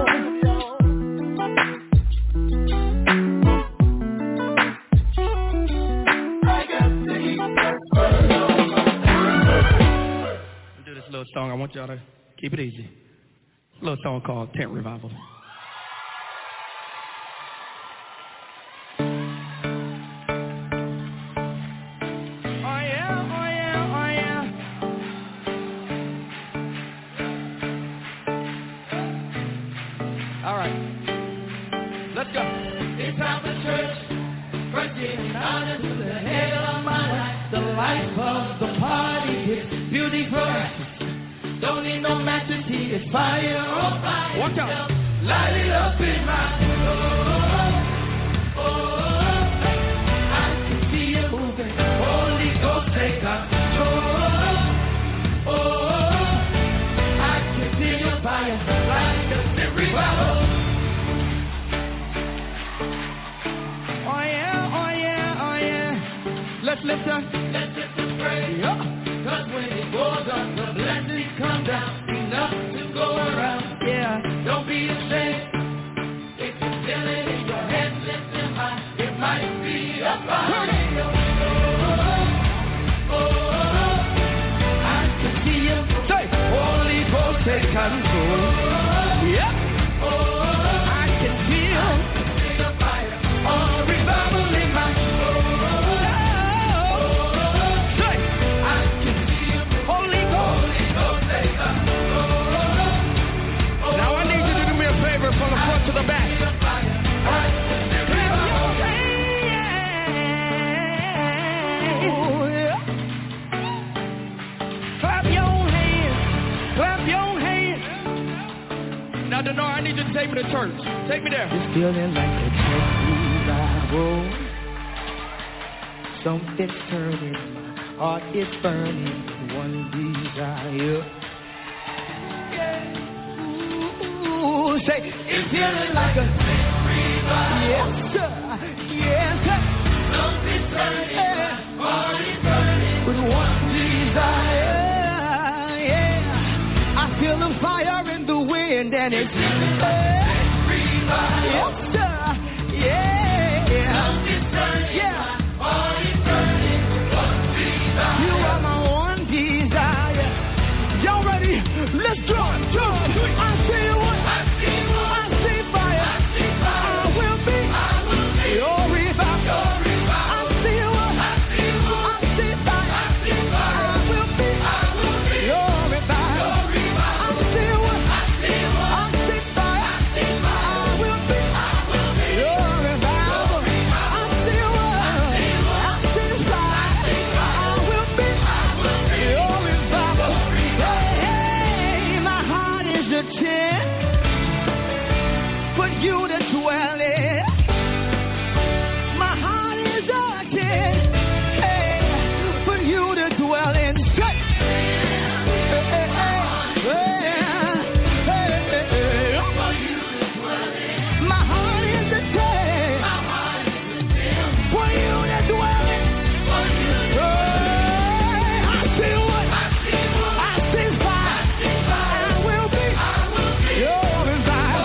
Do this little song. I want y'all to keep it easy. A little song called Tent Revival. Let's go. It's time for church. First getting honor to the head of my life. The life of the party is beautiful. Don't need no matches, he is fire on fire. Watch out. Light it up in my I can see you moving. Holy Ghost, take control. I can feel your fire like a revival. Let's lift up. Let's lift the praise. Yeah. Cause when it goes up, the blessings come down. Enough to go around. Yeah. Don't be ashamed. If you feel it in your head, lift them high. It might be a fire. I can see you. Say, Holy Ghost, take control. Yeah. I can feel the fire. Oh, revival in my soul. Now I need you to do me a favor from the Take me to church. Take me there. It's feeling like a church revival. Something's turning, my heart is burning, one desire. Ooh, say, it's feeling like a revival. Yes, sir. Yes, sir. Something's turning, my heart is burning, with one desire. Yeah, I feel the fire in the wind, and it's revival. Yes, sir. Yeah, something's turning, yeah. You are my one desire. Y'all ready? Let's jump. I see you what? I see fire. I will be your revival. I see you what? I see fire. I will be your revival. I see you what? I see fire. I will be your revival. I see you what? I see fire. You to dwell in. My heart is a tent, hey, for you to dwell in. My heart is a tent, for you to dwell in. I see what? I see fire. I will be your revival.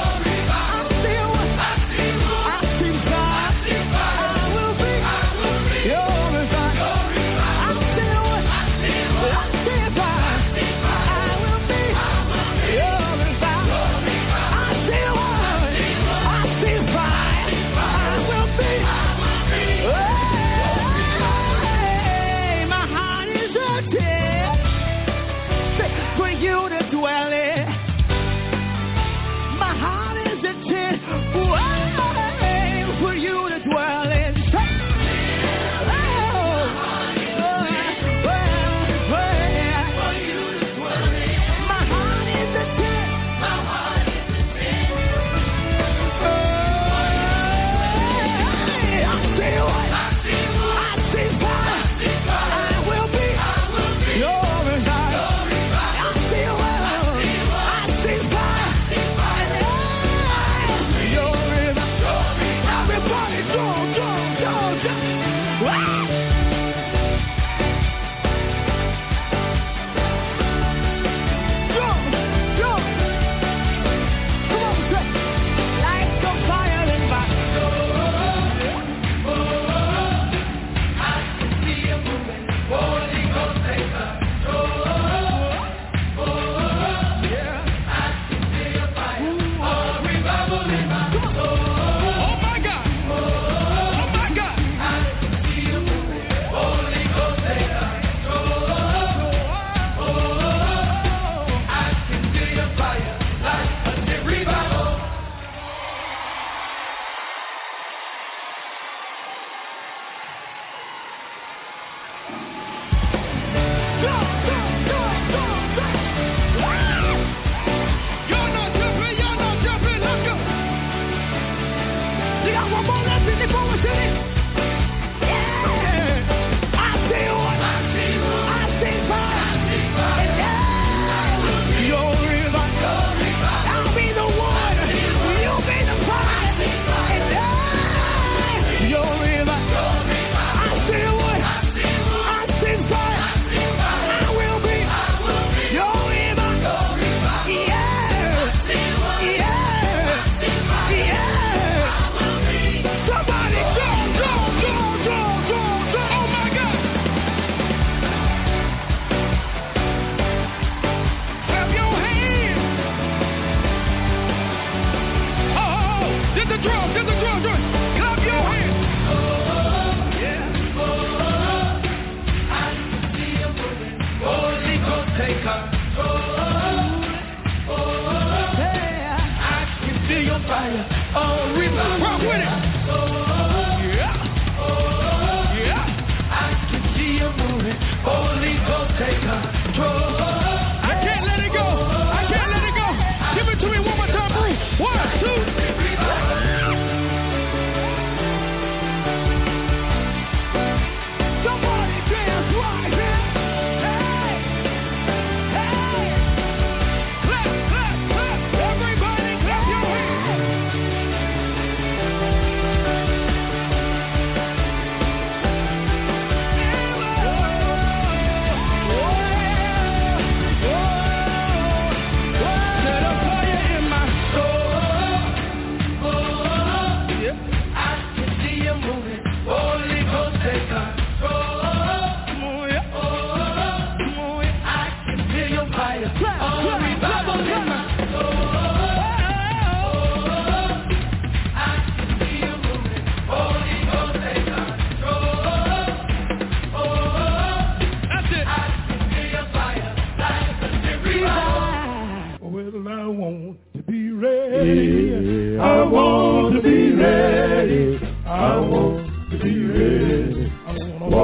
I can't let it go. Give it to me one more time, Bruce. 1,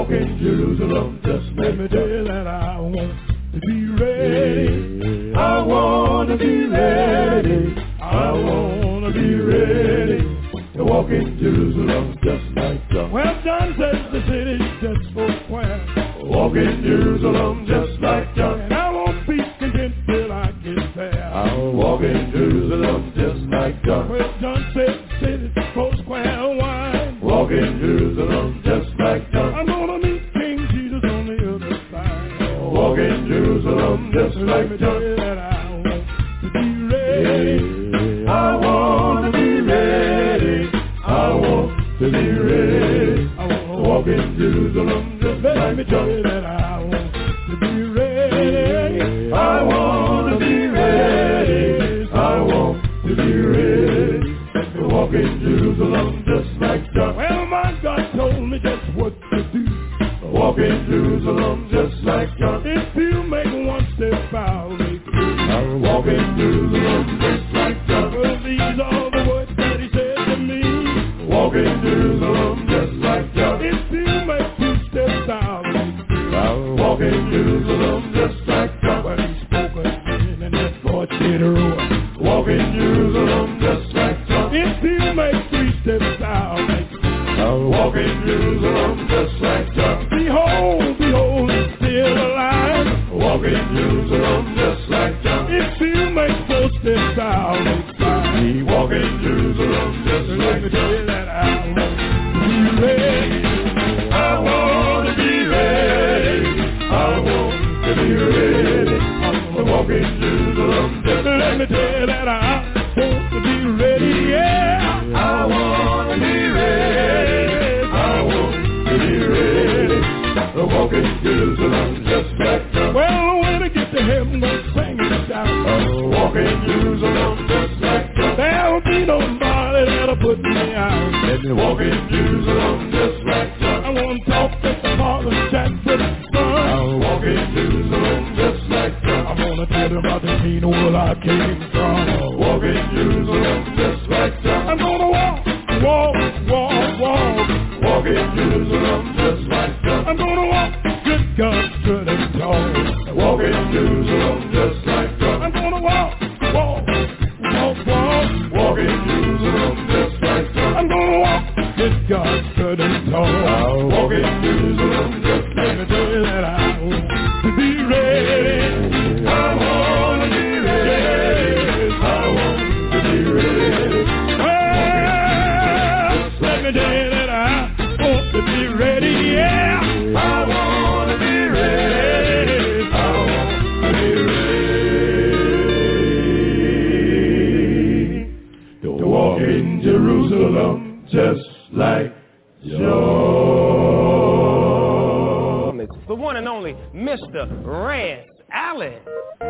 walk in Jerusalem. Just let me tell you that I want to be ready. I want to be ready. I want to be ready to walk in Jerusalem just like John. Well, John says the city's just for square. Walk in Jerusalem just like John. And I won't be content till I get there. I'll walk in Jerusalem just like John. Well, John said the city's for square wide. Walk in Jerusalem just like John. I'm gonna meet King Jesus on the other side. Walk in Jerusalem just like John. That I want to be ready. I want to be ready. I want to be ready. I want to walk in Jerusalem just let me tell you that I want to be ready. I want to be ready. I want to be ready to walk in Jerusalem just like John. Well, my God told me just what to do. Walk in Jerusalem just like John. If you make one step, I'll make two. I'll walk in Jerusalem just like John. Well, these are the words that he said to me. Walk in Jerusalem just like John. If you make two steps, I'll make two. I'll walk in Jerusalem just like John. When he spoke again and that voice did roar. Walk in Jerusalem just like John. If you make three steps, I'll make two. I'll walk in Jerusalem just like John. Behold, behold, he's still alive. Walk in Jerusalem just like John. If you make four steps, I'll make five. He walk in Jerusalem just like John. That I want to be ready. I want to be ready. I want to be ready. I walk in Jerusalem just let me tell you that I want to be ready. Yeah, I want to be ready. I want to be ready. I walk in Jerusalem just like John. Well, when I get to heaven, I'm singing it down. I walk in Jerusalem just like John. There'll be nobody that'll put me out. Let me walk in Jerusalem just like John. I want to talk to the Father, chat to the Son. I'll walk in Jerusalem just like John. I want to tell them about the kingdom where I came from. I'll walk in Jerusalem just like John. I'm gonna walk in Jerusalem just like John. I'm gonna walk good God, good and tall. Walk in Jerusalem just like John. I'm gonna walk in Jerusalem just like John. I'm gonna walk good God, good and tall. I'll walk in Jerusalem just like John. That I want to be ready. I want to be ready. I want to be ready. Well, let me tell you that I want to be ready, yeah. I want to be ready. I want to be ready to walk in Jerusalem just like John. It's the one and only Mr. Red Allen.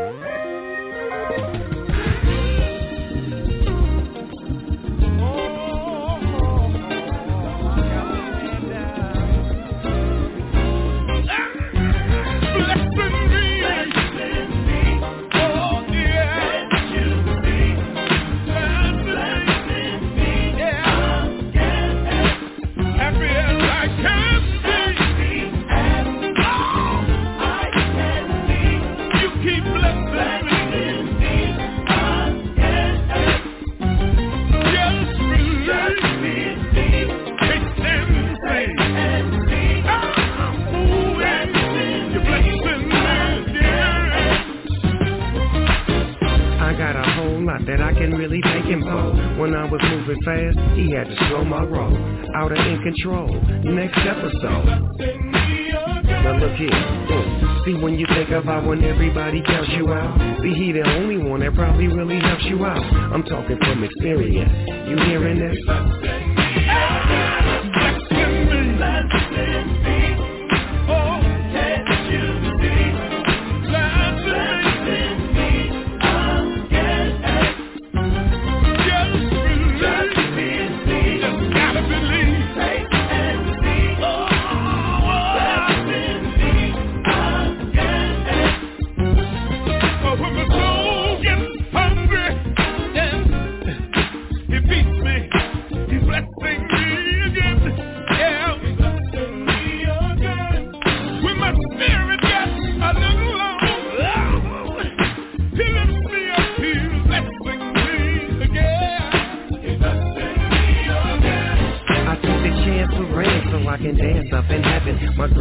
That I can really thank him for. When I was moving fast, he had to slow my roll. Out of in control. Next episode. Now look here. See, when you think about when everybody counts you out, see, he the only one that probably really helps you out. I'm talking from experience. You hearing this? He beats me, he blesses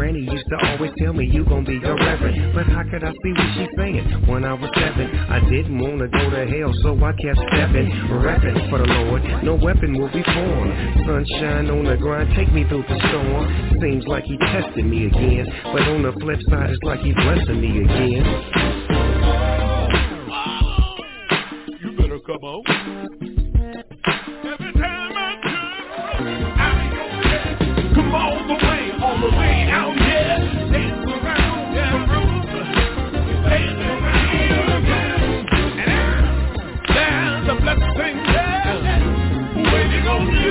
granny used to always tell me you gon' be a reverend. But how could I see what she's saying when I was 7? I didn't wanna go to hell, so I kept stepping, repping for the Lord. No weapon will be formed. Sunshine on the grind, take me through the storm. Seems like he tested me again, but on the flip side, it's like he's blessing me again. You better come on. Every time I turn, come all the way out here. Dance around the room, dance around, and there's a blessing there waiting on you.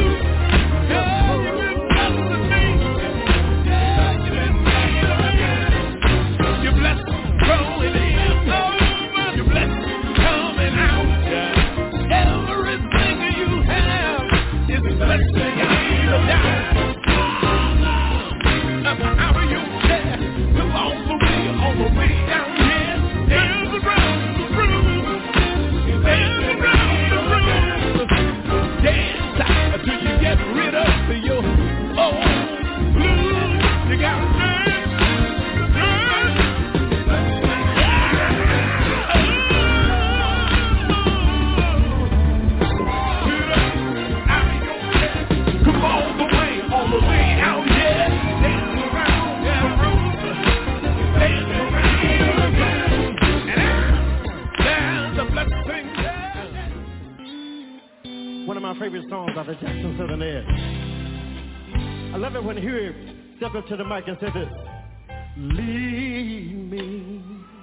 Favorite songs by the Jackson 7 Ed. I love it when Huey stepped up to the mic and said this. Lead me,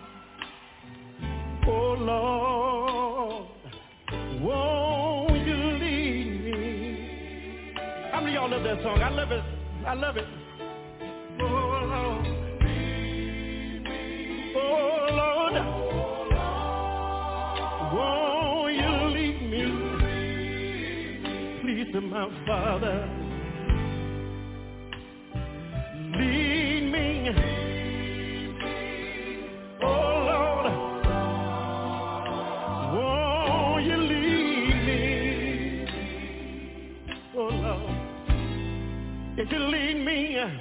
oh Lord, won't you lead me? How many of y'all love that song? I love it. I love it. Oh Lord, lead me, oh Lord, won't you lead me? Please, my Father, lead me, oh Lord, won't you lead me, oh Lord, if you lead me,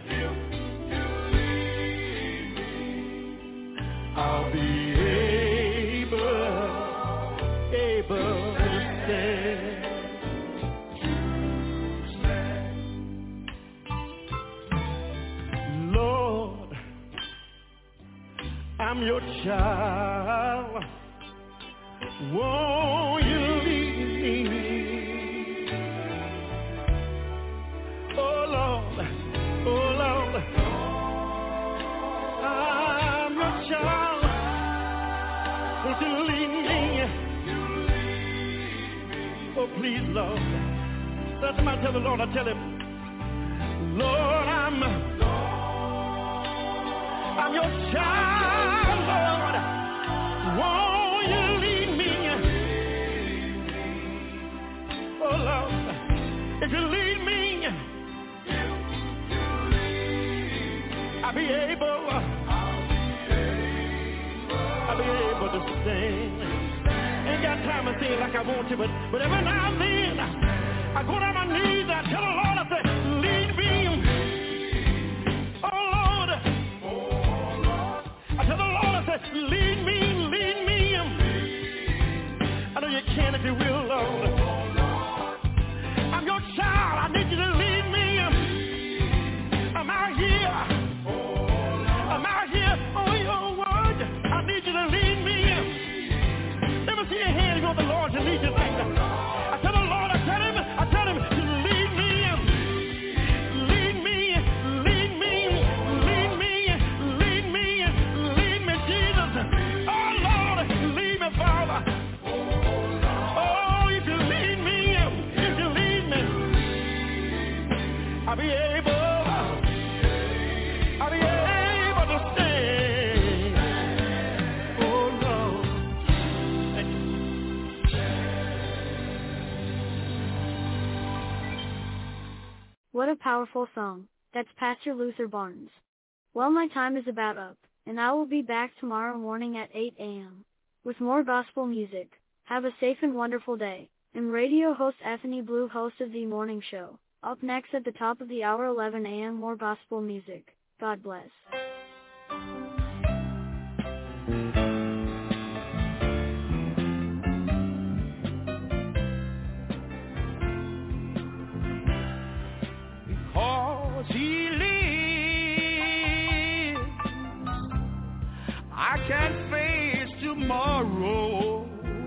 I'll be able to stand. I'm your child, won't you lead me? Oh Lord, I'm your child, won't you lead me? Oh please Lord, that's what I tell the Lord, I tell him, Lord, I'm your child, Lord, won't you lead me? Oh Lord, if you lead me, I'll be able to sing. Ain't got time to sing like I want to, but every now and then I go down my knees, I tell the Lord, I say, lead me. Lead me. I know you can if you will, Lord. I'm your child. I need you to lead me. I'm out here on your word. I need you to lead me. Let me see your hand. You want the Lord to lead you. I tell the Lord, I tell him to lead me. I'll be able to stand. Oh Lord. Thank you. What a powerful song. That's Pastor Luther Barnes. Well, my time is about up, and I will be back tomorrow morning at 8 a.m. with more gospel music. Have a safe and wonderful day. And radio host Anthony Blue, host of the morning show. Up next at the top of the hour, 11 a.m. more gospel music. God bless. Because he lives, I can face tomorrow.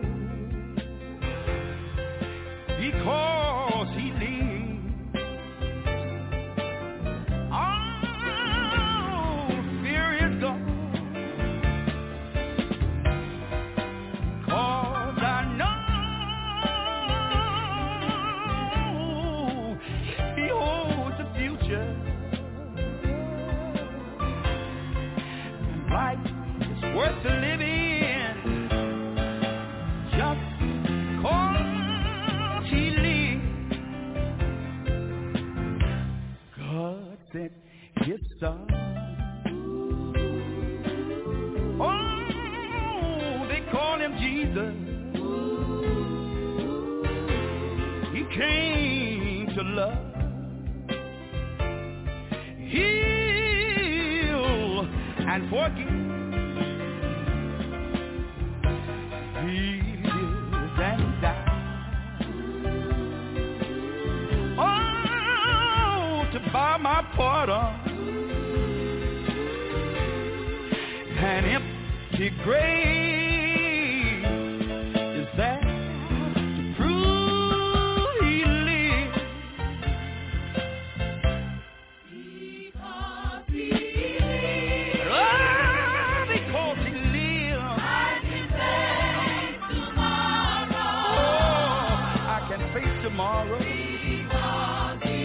Because he lives, all fear is gone. Cause I know he holds the future. Life is worth the living just cause he lives. God sent his son. Oh, they call him Jesus. He came to love, heal, and forgive. He lives and died. Oh, to buy my pardon. An empty grave is that to prove he lives. Because he lives. Oh, because he lives. I can face tomorrow. Oh, I can face tomorrow. Because he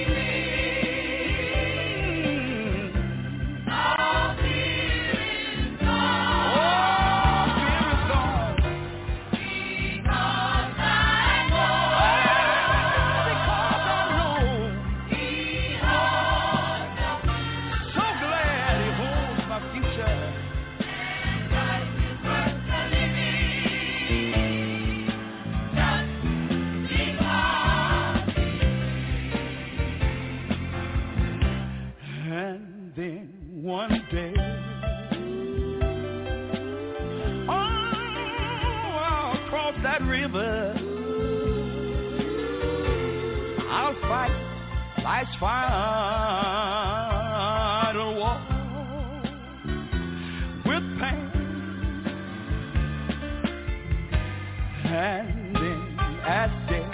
lives. All fear is gone. All fear is gone. Because I know. Because I know. He holds the future. So glad he holds my future. And life is worth the living just because he lives. And then one day, I'll cross that river. I'll fight life's final war with pain. And then at death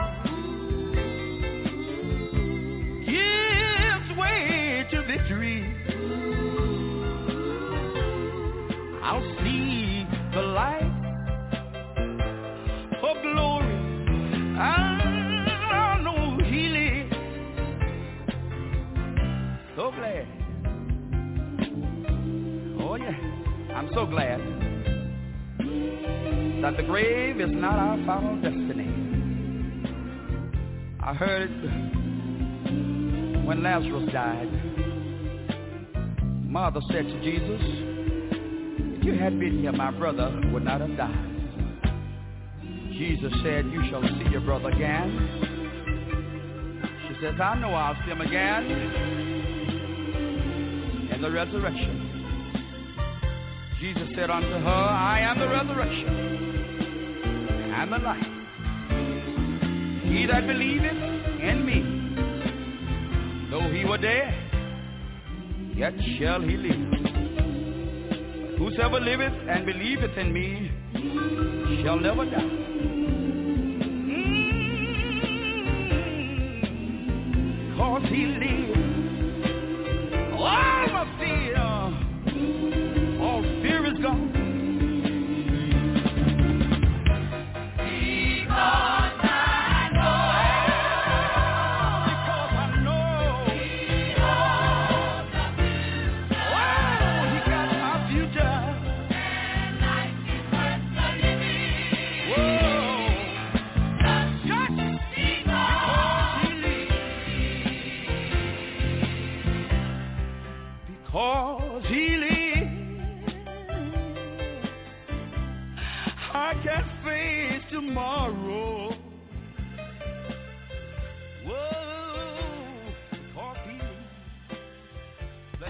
gives way to victory, I'll see the light of glory. I know he lives. So glad. Oh yeah, I'm so glad that the grave is not our final destiny. I heard when Lazarus died, Martha said to Jesus, if you had been here, my brother would not have died. Jesus said, you shall see your brother again. She says, I know I'll see him again in the resurrection. Jesus said unto her, I am the resurrection and the life. He that believeth in me, though he were dead, yet shall he live. Whosoever liveth and believeth in me shall never die. Cause he lives. All my fear, all fear is gone. Because I know. Because I know. Oh, he got my future. And life is worth the living. Whoa. Just because he lives. Because he lives, I can face tomorrow. Whoa, because he lives.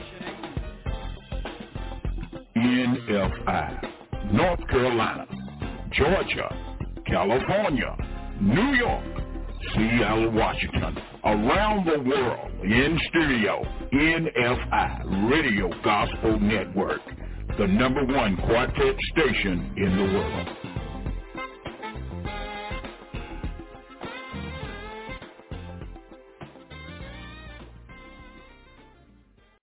NFI, North Carolina, Georgia, California, New York, Seattle, Washington, around the world, in studio, NFI, Radio Gospel Network, the #1 quartet station in the world.